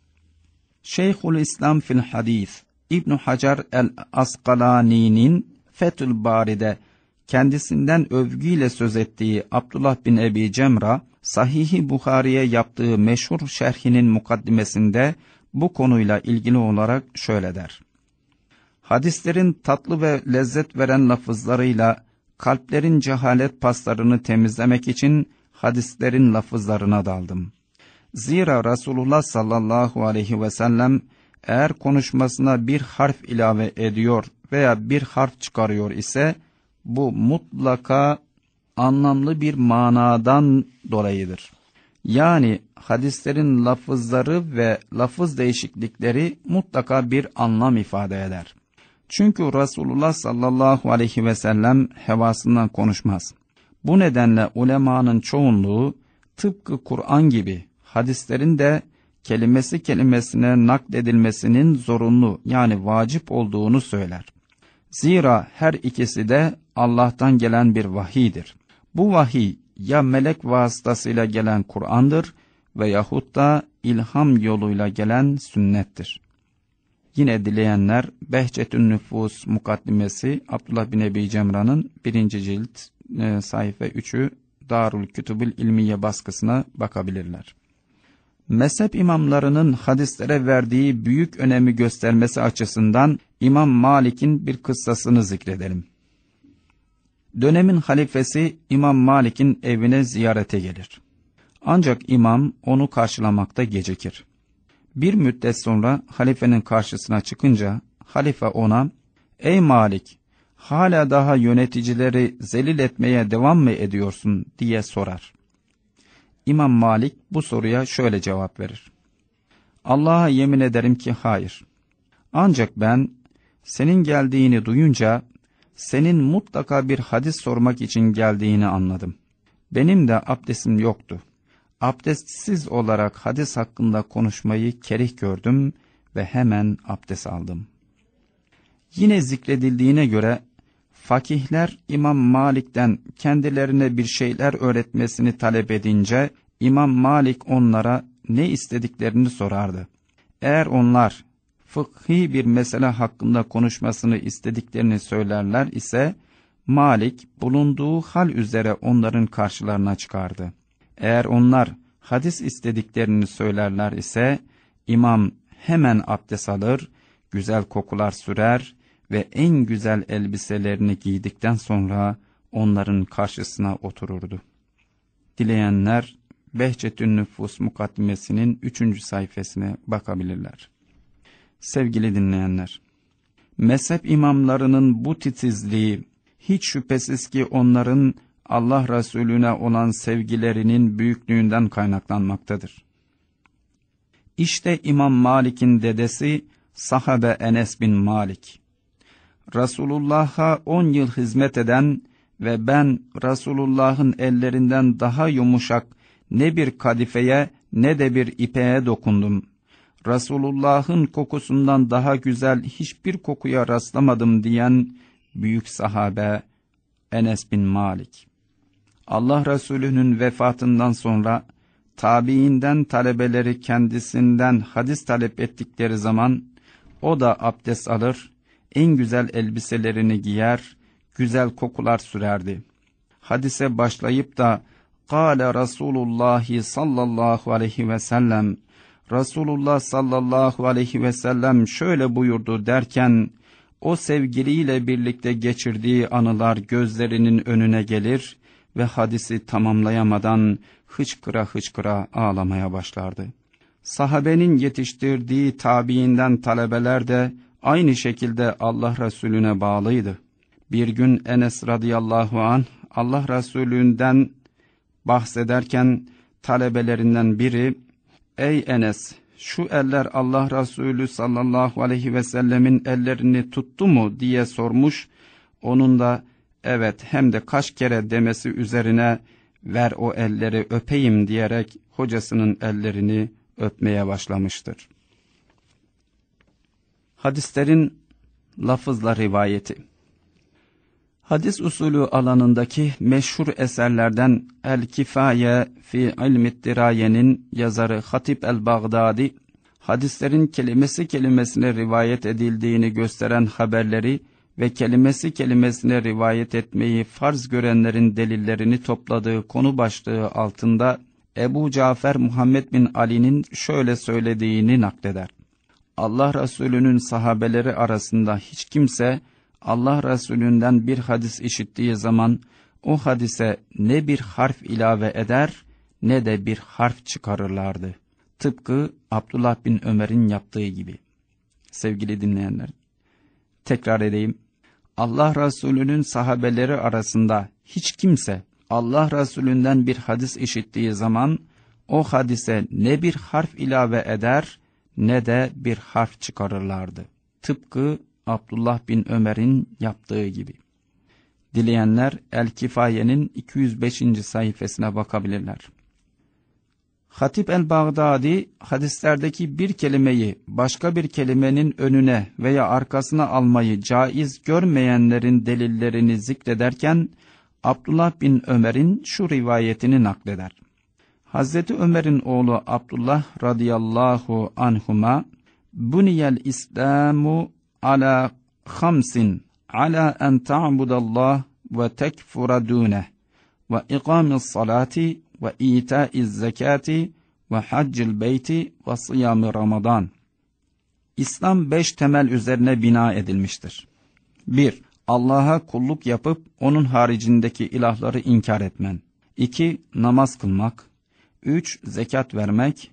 Şeyhülislam fil hadis İbn Hacer el-Asqalani'nin Fethül Bari'de kendisinden övgüyle söz ettiği Abdullah bin Ebi Cemra, Sahih-i Buhari'ye yaptığı meşhur şerhinin mukaddimesinde bu konuyla ilgili olarak şöyle der. Hadislerin tatlı ve lezzet veren lafızlarıyla kalplerin cehalet paslarını temizlemek için hadislerin lafızlarına daldım. Zira Resulullah sallallahu aleyhi ve sellem eğer konuşmasına bir harf ilave ediyor veya bir harf çıkarıyor ise bu mutlaka anlamlı bir manadan dolayıdır. Yani hadislerin lafızları ve lafız değişiklikleri mutlaka bir anlam ifade eder. Çünkü Resulullah sallallahu aleyhi ve sellem hevasından konuşmaz. Bu nedenle ulemanın çoğunluğu tıpkı Kur'an gibi hadislerin de kelimesi kelimesine nakledilmesinin zorunlu yani vacip olduğunu söyler. Zira her ikisi de Allah'tan gelen bir vahiydir. Bu vahiy ya melek vasıtasıyla gelen Kur'an'dır veyahut da ilham yoluyla gelen sünnettir. Yine dileyenler Behçetün Nüfus mukaddimesi Abdullah bin Ebi Cemra'nın 1. cilt sayfa 3'ü Darül Kütübül İlmiye baskısına bakabilirler. Mezhep imamlarının hadislere verdiği büyük önemi göstermesi açısından İmam Malik'in bir kıssasını zikredelim. Dönemin halifesi İmam Malik'in evine ziyarete gelir. Ancak imam onu karşılamakta gecikir. Bir müddet sonra halifenin karşısına çıkınca halife ona "Ey Malik, hala daha yöneticileri zelil etmeye devam mı ediyorsun?" diye sorar. İmam Malik bu soruya şöyle cevap verir: "Allah'a yemin ederim ki hayır. Ancak ben senin geldiğini duyunca senin mutlaka bir hadis sormak için geldiğini anladım. Benim de abdestim yoktu. Abdestsiz olarak hadis hakkında konuşmayı kerih gördüm ve hemen abdest aldım." Yine zikredildiğine göre fakihler İmam Malik'ten kendilerine bir şeyler öğretmesini talep edince İmam Malik onlara ne istediklerini sorardı. Eğer onlar fıkhi bir mesele hakkında konuşmasını istediklerini söylerler ise Malik bulunduğu hal üzere onların karşılarına çıkardı. Eğer onlar hadis istediklerini söylerler ise imam hemen abdest alır, güzel kokular sürer ve en güzel elbiselerini giydikten sonra onların karşısına otururdu. Dileyenler Behçetün Nüfus mukaddimesinin 3. sayfasına bakabilirler. Sevgili dinleyenler, mezhep imamlarının bu titizliği hiç şüphesiz ki onların Allah Resulüne olan sevgilerinin büyüklüğünden kaynaklanmaktadır. İşte İmam Malik'in dedesi sahabe Enes bin Malik. Resulullah'a 10 yıl hizmet eden ve ben Resulullah'ın ellerinden daha yumuşak ne bir kadifeye ne de bir ipeğe dokundum. Resulullah'ın kokusundan daha güzel hiçbir kokuya rastlamadım diyen büyük sahabe Enes bin Malik. Allah Resulü'nün vefatından sonra tabiinden talebeleri kendisinden hadis talep ettikleri zaman o da abdest alır, en güzel elbiselerini giyer, güzel kokular sürerdi. Hadise başlayıp da "Kâle Resulullah sallallahu aleyhi ve sellem, Resulullah sallallahu aleyhi ve sellem şöyle buyurdu" derken o sevgiliyle birlikte geçirdiği anılar gözlerinin önüne gelir ve hadisi tamamlayamadan hıçkıra hıçkıra ağlamaya başlardı. Sahabenin yetiştirdiği tabiinden talebeler de aynı şekilde Allah Resulüne bağlıydı. Bir gün Enes radıyallahu anh Allah Resulünden bahsederken talebelerinden biri "Ey Enes, şu eller Allah Resulü sallallahu aleyhi ve sellemin ellerini tuttu mu?" diye sormuş. Onun da "Evet, hem de kaç kere" demesi üzerine "Ver o elleri öpeyim" diyerek hocasının ellerini öpmeye başlamıştır. Hadislerin lafızla rivayeti. Hadis usulü alanındaki meşhur eserlerden El-Kifaye fi İlmi Diraye'nin yazarı Hatip el-Bağdadi, hadislerin kelimesi kelimesine rivayet edildiğini gösteren haberleri ve kelimesi kelimesine rivayet etmeyi farz görenlerin delillerini topladığı konu başlığı altında Ebu Cafer Muhammed bin Ali'nin şöyle söylediğini nakleder. Allah Resulü'nün sahabeleri arasında hiç kimse Allah Resulü'nden bir hadis işittiği zaman o hadise ne bir harf ilave eder ne de bir harf çıkarırlardı. Tıpkı Abdullah bin Ömer'in yaptığı gibi. Sevgili dinleyenler, tekrar edeyim. Allah Resulü'nün sahabeleri arasında hiç kimse Allah Resulü'nden bir hadis işittiği zaman o hadise ne bir harf ilave eder ne de bir harf çıkarırlardı. Tıpkı Abdullah bin Ömer'in yaptığı gibi. Dileyenler El-Kifaye'nin 205. sayfasına bakabilirler. Hatip el-Bağdadi hadislerdeki bir kelimeyi başka bir kelimenin önüne veya arkasına almayı caiz görmeyenlerin delillerini zikrederken Abdullah bin Ömer'in şu rivayetini nakleder. Hazreti Ömer'in oğlu Abdullah radıyallahu anhuma buniyel İslamu ala khamsin ala en ta'budallah ve tekfura dune ve ikamis salati ve itaiz zekati ve haccil beyti ve sıyami Ramazan. İslam 5 temel üzerine bina edilmiştir. 1. Allah'a kulluk yapıp onun haricindeki ilahları inkar etmen. 2. Namaz kılmak. 3. Zekat vermek.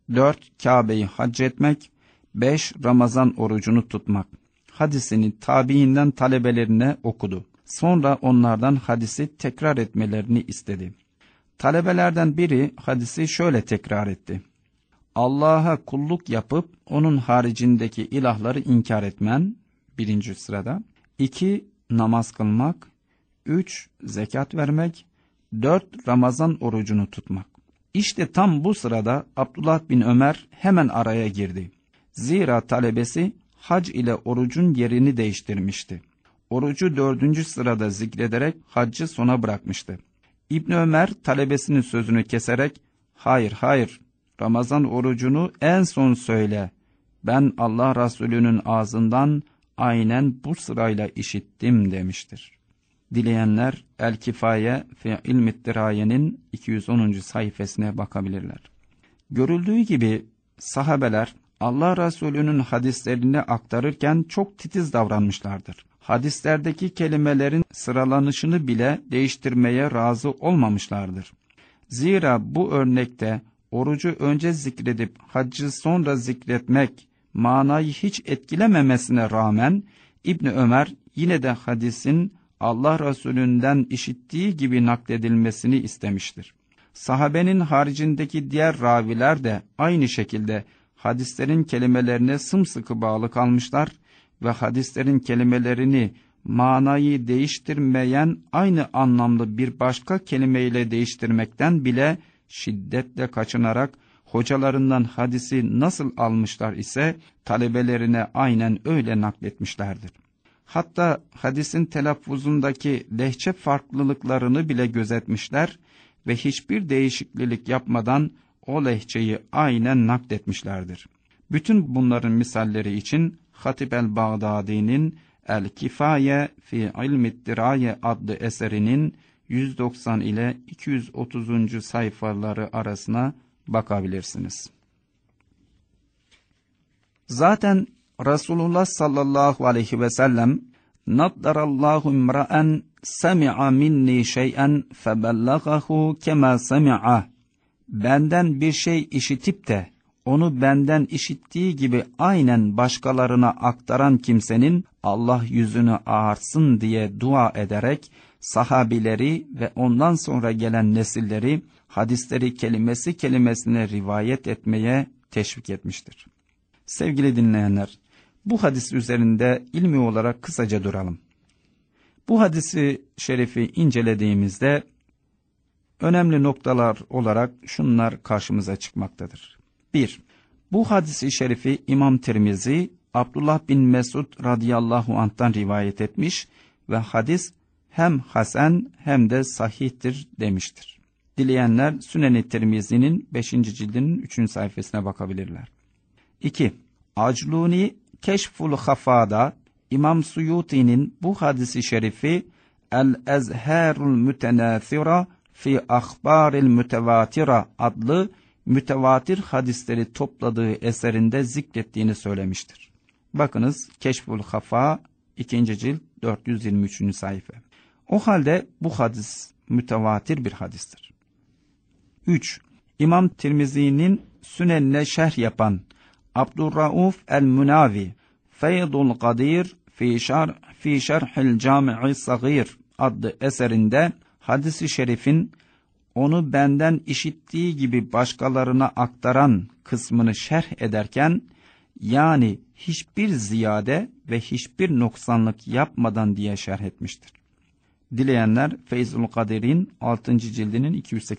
4. Kabe'yi hac etmek. 5. Ramazan orucunu tutmak. Hadisini tabiinden talebelerine okudu. Sonra onlardan hadisi tekrar etmelerini istedi. Talebelerden biri hadisi şöyle tekrar etti. Allah'a kulluk yapıp onun haricindeki ilahları inkar etmen 1. sırada. 2. Namaz kılmak. 3. Zekat vermek. 4. Ramazan orucunu tutmak. İşte tam bu sırada Abdullah bin Ömer hemen araya girdi. Zira talebesi hac ile orucun yerini değiştirmişti. Orucu 4. sırada zikrederek haccı sona bırakmıştı. İbn Ömer talebesinin sözünü keserek hayır Ramazan orucunu en son söyle. Ben Allah Resulü'nün ağzından aynen bu sırayla işittim demiştir. Dileyenler El-Kifaye fi İlmi Diraye'nin 210. sayfasına bakabilirler. Görüldüğü gibi sahabeler Allah Resulü'nün hadislerini aktarırken çok titiz davranmışlardır. Hadislerdeki kelimelerin sıralanışını bile değiştirmeye razı olmamışlardır. Zira bu örnekte orucu önce zikredip haccı sonra zikretmek manayı hiç etkilememesine rağmen İbn Ömer yine de hadisin Allah Resulü'nden işittiği gibi nakledilmesini istemiştir. Sahabenin haricindeki diğer raviler de aynı şekilde hadislerin kelimelerine sımsıkı bağlı kalmışlar ve hadislerin kelimelerini manayı değiştirmeyen aynı anlamlı bir başka kelimeyle değiştirmekten bile şiddetle kaçınarak hocalarından hadisi nasıl almışlar ise talebelerine aynen öyle nakletmişlerdir. Hatta hadisin telaffuzundaki lehçe farklılıklarını bile gözetmişler ve hiçbir değişiklik yapmadan o lehçeyi aynen nakletmişlerdir. Bütün bunların misalleri için Hatip el-Bağdadi'nin El-Kifaye fi İlmi Diraye adlı eserinin 190 ile 230. sayfaları arasına bakabilirsiniz. Zaten Resulullah sallallahu aleyhi ve sellem "Naddarallahu imra'en semi'a minni şey'en febellagahu kema semi'a." Benden bir şey işitip de onu benden işittiği gibi aynen başkalarına aktaran kimsenin Allah yüzünü ağartsın diye dua ederek sahabileri ve ondan sonra gelen nesilleri hadisleri kelimesi kelimesine rivayet etmeye teşvik etmiştir. Sevgili dinleyenler, bu hadis üzerinde ilmi olarak kısaca duralım. Bu hadisi şerifi incelediğimizde önemli noktalar olarak şunlar karşımıza çıkmaktadır. 1. Bu hadisi şerifi İmam Tirmizi, Abdullah bin Mesud radıyallahu anh'tan rivayet etmiş ve hadis hem hasen hem de sahihtir demiştir. Dileyenler Sünen-i Tirmizi'nin 5. cildinin 3. sayfasına bakabilirler. 2. Acluni Keşful Hafa'da İmam Suyuti'nin bu hadisi şerifi El-Ezharul Mütenâthira fi Ahbaril Mütevatira adlı mütevatir hadisleri topladığı eserinde zikrettiğini söylemiştir. Bakınız Keşful Hafa 2. cilt 423. sayfa. O halde bu hadis mütevatir bir hadistir. 3. İmam Tirmizi'nin Sünen'ine şerh yapan Abdurrauf el-Münavi Feydul Kadir fi Şerhil Cami'i Sagir adlı eserinde hadis-i şerifin onu benden işittiği gibi başkalarına aktaran kısmını şerh ederken, yani hiçbir ziyade ve hiçbir noksanlık yapmadan diye şerh etmiştir. Dileyenler Feyzul Kadir'in 6. cildinin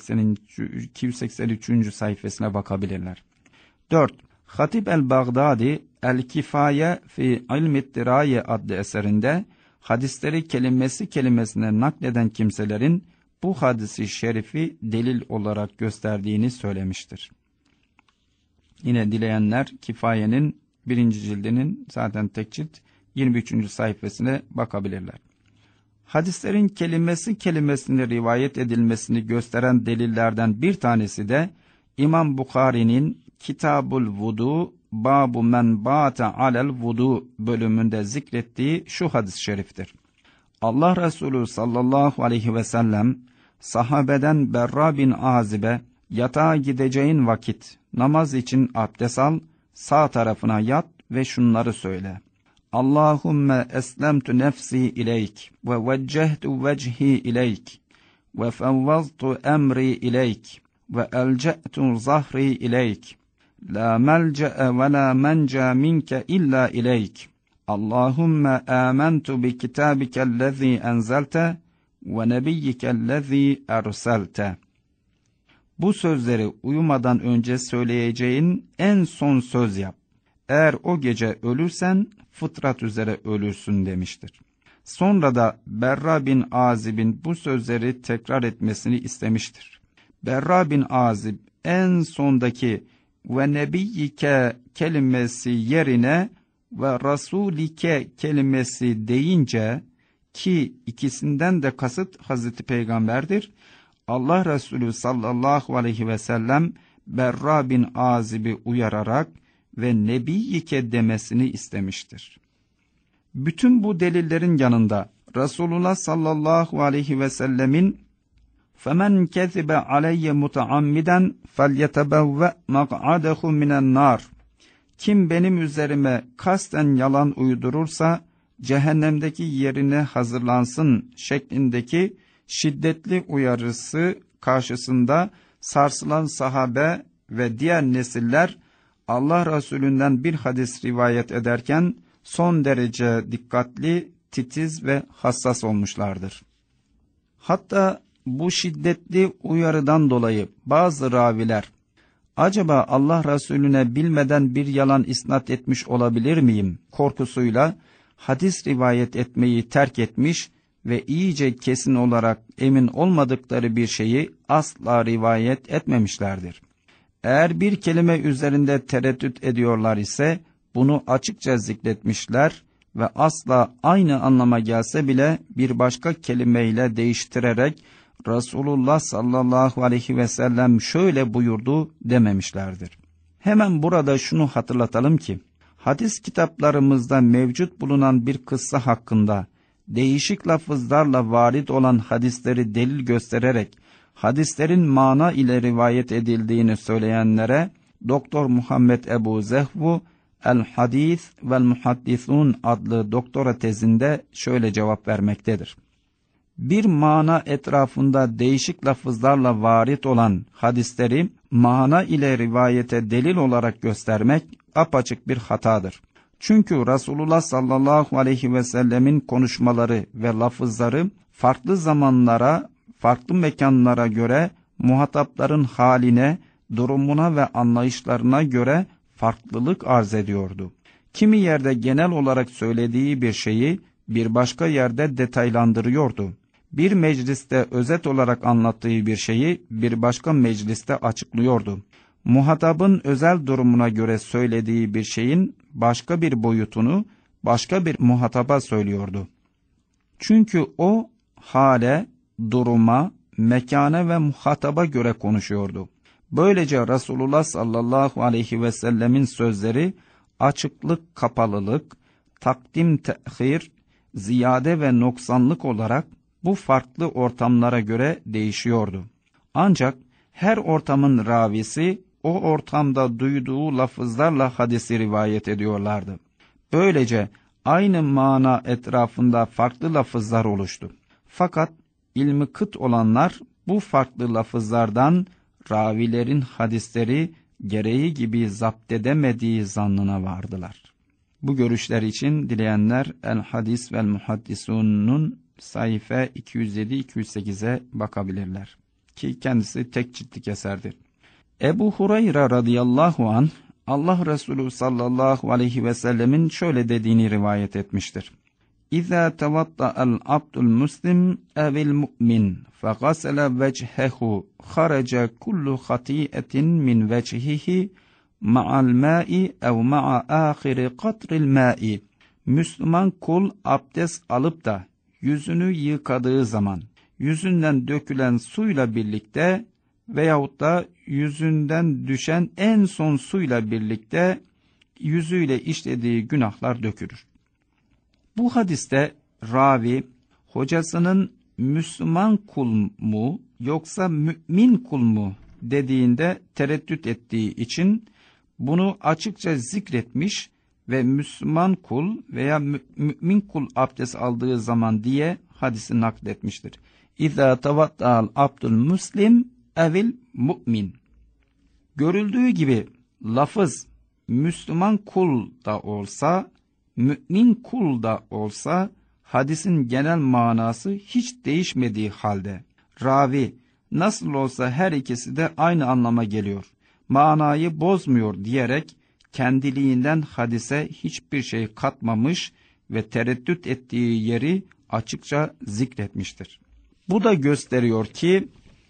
283. sayfasına bakabilirler. 4. Hatib el-Baghdadi El-Kifaye fi İlmi Diraye adlı eserinde hadisleri kelimesine nakleden kimselerin bu hadisi şerifi delil olarak gösterdiğini söylemiştir. Yine dileyenler Kifaye'nin 1. cildinin zaten tek cilt 23. sayfasına bakabilirler. Hadislerin kelimesine rivayet edilmesini gösteren delillerden bir tanesi de İmam Bukhari'nin Kitabul Vudu Babu Men Bâte Alel Vudu bölümünde zikrettiği şu hadis-i şeriftir. Allah Resulü sallallahu aleyhi ve sellem sahabeden Berra bin Azib'e yatağa gideceğin vakit namaz için abdest al, sağ tarafına yat ve şunları söyle. Allahümme eslemtu nefsi ileyk ve veccehtu vecihi ileyk ve fevvaztu emri ileyk ve elce'tu zahri ileyk. La melce'e ve la menca minke illa ileyk. Allahümme âmentu bi kitabikellezî enzelte ve nebiyyikellezî erselte. Bu sözleri uyumadan önce söyleyeceğin en son söz yap. Eğer o gece ölürsen fıtrat üzere ölürsün demiştir. Sonra da Berra bin Azib'in bu sözleri tekrar etmesini istemiştir. Berra bin Azib en sondaki ve nebiyyike kelimesi yerine ve rasulike kelimesi deyince, ki ikisinden de kasıt Hazreti Peygamber'dir, Allah Resulü sallallahu aleyhi ve sellem Berra bin Azib'i uyararak ve nebiyyike demesini istemiştir. Bütün bu delillerin yanında Resulullah sallallahu aleyhi ve sellemin فَمَنْ كَذِبَ عَلَيَّ مُتَعَمِّدًا فَلْيَتَبَوَّأْ مَقْعَدَهُ مِنَ النَّارِ. Kim benim üzerime kasten yalan uydurursa cehennemdeki yerine hazırlansın şeklindeki şiddetli uyarısı karşısında sarsılan sahabe ve diğer nesiller Allah Resulü'nden bir hadis rivayet ederken son derece dikkatli, titiz ve hassas olmuşlardır. Hatta bu şiddetli uyarıdan dolayı bazı raviler, acaba Allah Resulüne bilmeden bir yalan isnat etmiş olabilir miyim korkusuyla hadis rivayet etmeyi terk etmiş ve iyice kesin olarak emin olmadıkları bir şeyi asla rivayet etmemişlerdir. Eğer bir kelime üzerinde tereddüt ediyorlar ise bunu açıkça zikretmişler ve asla aynı anlama gelse bile bir başka kelimeyle değiştirerek Resulullah sallallahu aleyhi ve sellem şöyle buyurdu dememişlerdir. Hemen burada şunu hatırlatalım ki, hadis kitaplarımızda mevcut bulunan bir kıssa hakkında değişik lafızlarla varid olan hadisleri delil göstererek hadislerin mana ile rivayet edildiğini söyleyenlere Doktor Muhammed Ebu Zehvu El-Hadis vel-Muhaddisun adlı doktora tezinde şöyle cevap vermektedir. Bir mana etrafında değişik lafızlarla varid olan hadisleri mana ile rivayete delil olarak göstermek apaçık bir hatadır. Çünkü Resulullah sallallahu aleyhi ve sellemin konuşmaları ve lafızları farklı zamanlara, farklı mekanlara göre muhatapların haline, durumuna ve anlayışlarına göre farklılık arz ediyordu. Kimi yerde genel olarak söylediği bir şeyi bir başka yerde detaylandırıyordu. Bir mecliste özet olarak anlattığı bir şeyi bir başka mecliste açıklıyordu. Muhatabın özel durumuna göre söylediği bir şeyin başka bir boyutunu başka bir muhataba söylüyordu. Çünkü o hale, duruma, mekana ve muhataba göre konuşuyordu. Böylece Resulullah sallallahu aleyhi ve sellemin sözleri açıklık, kapalılık, takdim, tehir, ziyade ve noksanlık olarak bu farklı ortamlara göre değişiyordu. Ancak her ortamın ravisi o ortamda duyduğu lafızlarla hadisi rivayet ediyorlardı. Böylece aynı mana etrafında farklı lafızlar oluştu. Fakat ilmi kıt olanlar bu farklı lafızlardan ravilerin hadisleri gereği gibi zapt edemediği zannına vardılar. Bu görüşler için dileyenler El Hadis vel Muhaddisun'un sayfa 207-208'e bakabilirler. Ki kendisi tek ciltlik eserdir. Ebu Hureyre radıyallahu anh, Allah Resulü sallallahu aleyhi ve sellemin şöyle dediğini rivayet etmiştir. İzâ tevatta'al abdul muslim evil mu'min fegasele vecehehu kharaca kullu hatiyetin min vecihihi ma'al ma'i ev ma'a ahiri katril ma'i. Müslüman kul abdest alıp da yüzünü yıkadığı zaman yüzünden dökülen suyla birlikte veyahut da yüzünden düşen en son suyla birlikte yüzüyle işlediği günahlar dökülür. Bu hadiste ravi hocasının Müslüman kul mu yoksa mümin kul mu dediğinde tereddüt ettiği için bunu açıkça zikretmiş ve Müslüman kul veya mümin kul abdest aldığı zaman diye hadisi nakletmiştir. İzâ tevatta'al abdul muslim evil mu'min. Görüldüğü gibi lafız Müslüman kul da olsa, mümin kul da olsa hadisin genel manası hiç değişmediği halde ravi nasıl olsa her ikisi de aynı anlama geliyor, manayı bozmuyor diyerek kendiliğinden hadise hiçbir şey katmamış ve tereddüt ettiği yeri açıkça zikretmiştir. Bu da gösteriyor ki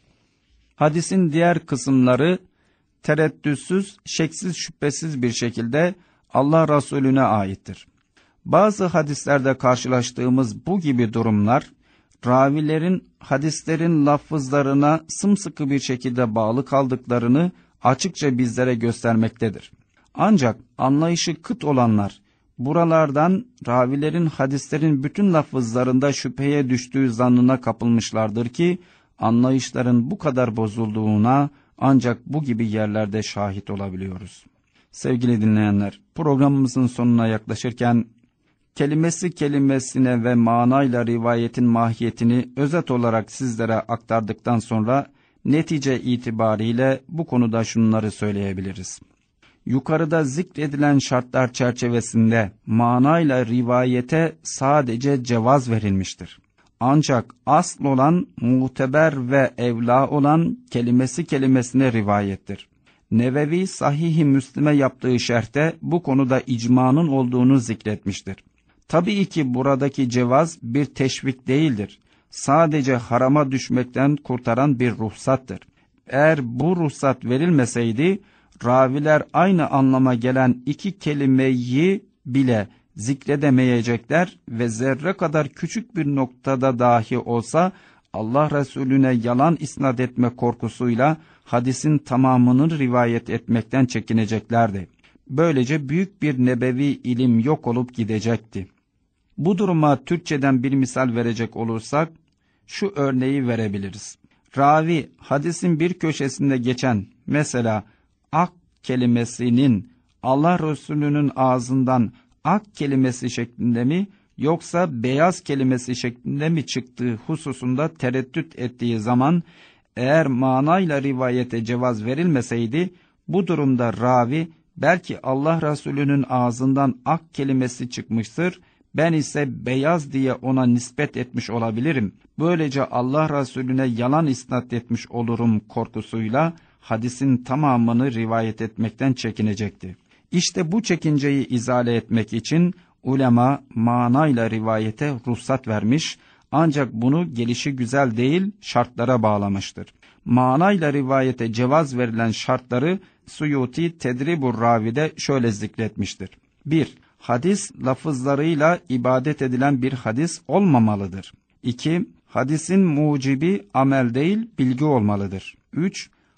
hadisin diğer kısımları tereddütsüz, şeksiz, şüphesiz bir şekilde Allah Resulüne aittir. Bazı hadislerde karşılaştığımız bu gibi durumlar, ravilerin hadislerin lafızlarına sımsıkı bir şekilde bağlı kaldıklarını açıkça bizlere göstermektedir. Ancak anlayışı kıt olanlar, buralardan ravilerin hadislerin bütün lafızlarında şüpheye düştüğü zannına kapılmışlardır ki, anlayışların bu kadar bozulduğuna ancak bu gibi yerlerde şahit olabiliyoruz. Sevgili dinleyenler, programımızın sonuna yaklaşırken, kelimesi kelimesine ve manayla rivayetin mahiyetini özet olarak sizlere aktardıktan sonra, netice itibariyle bu konuda şunları söyleyebiliriz. Yukarıda zikredilen şartlar çerçevesinde manayla rivayete sadece cevaz verilmiştir. Ancak asıl olan, muteber ve evla olan kelimesi kelimesine rivayettir. Nevevi Sahih-i Müslim'e yaptığı şerhte bu konuda icmanın olduğunu zikretmiştir. Tabii ki buradaki cevaz bir teşvik değildir. Sadece harama düşmekten kurtaran bir ruhsattır. Eğer bu ruhsat verilmeseydi, raviler aynı anlama gelen iki kelimeyi bile zikredemeyecekler ve zerre kadar küçük bir noktada dahi olsa Allah Resulüne yalan isnat etme korkusuyla hadisin tamamını rivayet etmekten çekineceklerdi. Böylece büyük bir nebevi ilim yok olup gidecekti. Bu duruma Türkçeden bir misal verecek olursak şu örneği verebiliriz. Ravi hadisin bir köşesinde geçen mesela ak kelimesinin Allah Resulü'nün ağzından ak kelimesi şeklinde mi yoksa beyaz kelimesi şeklinde mi çıktığı hususunda tereddüt ettiği zaman eğer manayla rivayete cevaz verilmeseydi bu durumda ravi belki Allah Resulü'nün ağzından ak kelimesi çıkmıştır, ben ise beyaz diye ona nispet etmiş olabilirim. Böylece Allah Resulüne yalan isnat etmiş olurum korkusuyla hadisin tamamını rivayet etmekten çekinecekti. İşte bu çekinceyi izale etmek için ulema manayla rivayete ruhsat vermiş, ancak bunu gelişigüzel değil şartlara bağlamıştır. Manayla rivayete cevaz verilen şartları Suyuti Tedribur Ravi'de şöyle zikretmiştir. 1. Hadis lafızlarıyla ibadet edilen bir hadis olmamalıdır. 2. Hadisin mucibi amel değil bilgi olmalıdır. 3.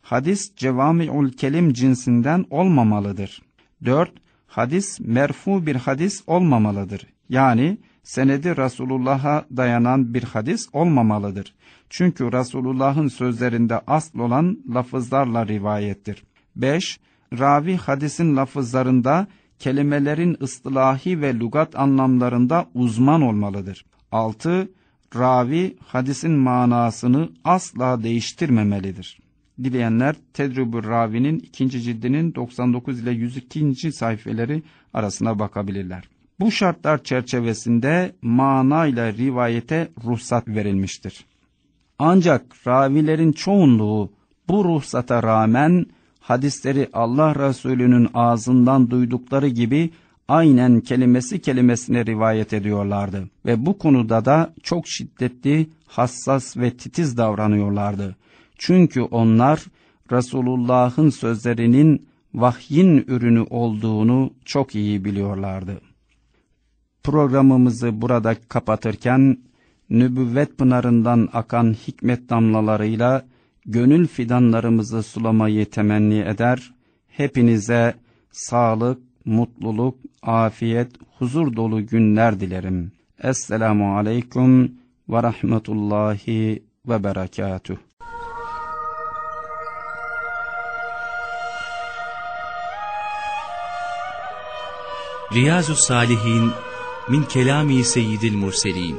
hadis cevami'ul kelim cinsinden olmamalıdır. 4. Hadis merfu bir hadis olmamalıdır. Yani senedi Resulullah'a dayanan bir hadis olmamalıdır. Çünkü Resulullah'ın sözlerinde asıl olan lafızlarla rivayettir. 5. Ravi hadisin lafızlarında, kelimelerin ıstılahi ve lügat anlamlarında uzman olmalıdır. 6. Ravi hadisin manasını asla değiştirmemelidir. Dileyenler Tedribur Ravi'nin 2. cildinin 99 ile 102. sayfeleri arasına bakabilirler. Bu şartlar çerçevesinde manayla rivayete ruhsat verilmiştir. Ancak ravilerin çoğunluğu bu ruhsata rağmen hadisleri Allah Resulü'nün ağzından duydukları gibi aynen kelimesi kelimesine rivayet ediyorlardı. Ve bu konuda da çok şiddetli, hassas ve titiz davranıyorlardı. Çünkü onlar Resulullah'ın sözlerinin vahyin ürünü olduğunu çok iyi biliyorlardı. Programımızı burada kapatırken nübüvvet pınarından akan hikmet damlalarıyla gönül fidanlarımızı sulamayı temenni eder. Hepinize sağlık, mutluluk, afiyet, huzur dolu günler dilerim. Esselamu aleyküm ve rahmetullahi ve berekatuhu. Riyazu's-Salihin min kelami seyyidil murselin.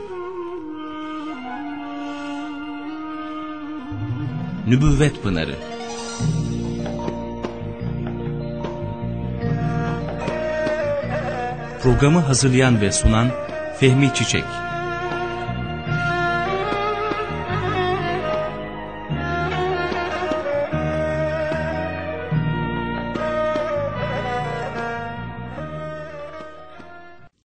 Nübüvvet Pınarı. Programı hazırlayan ve sunan Fehmi Çiçek.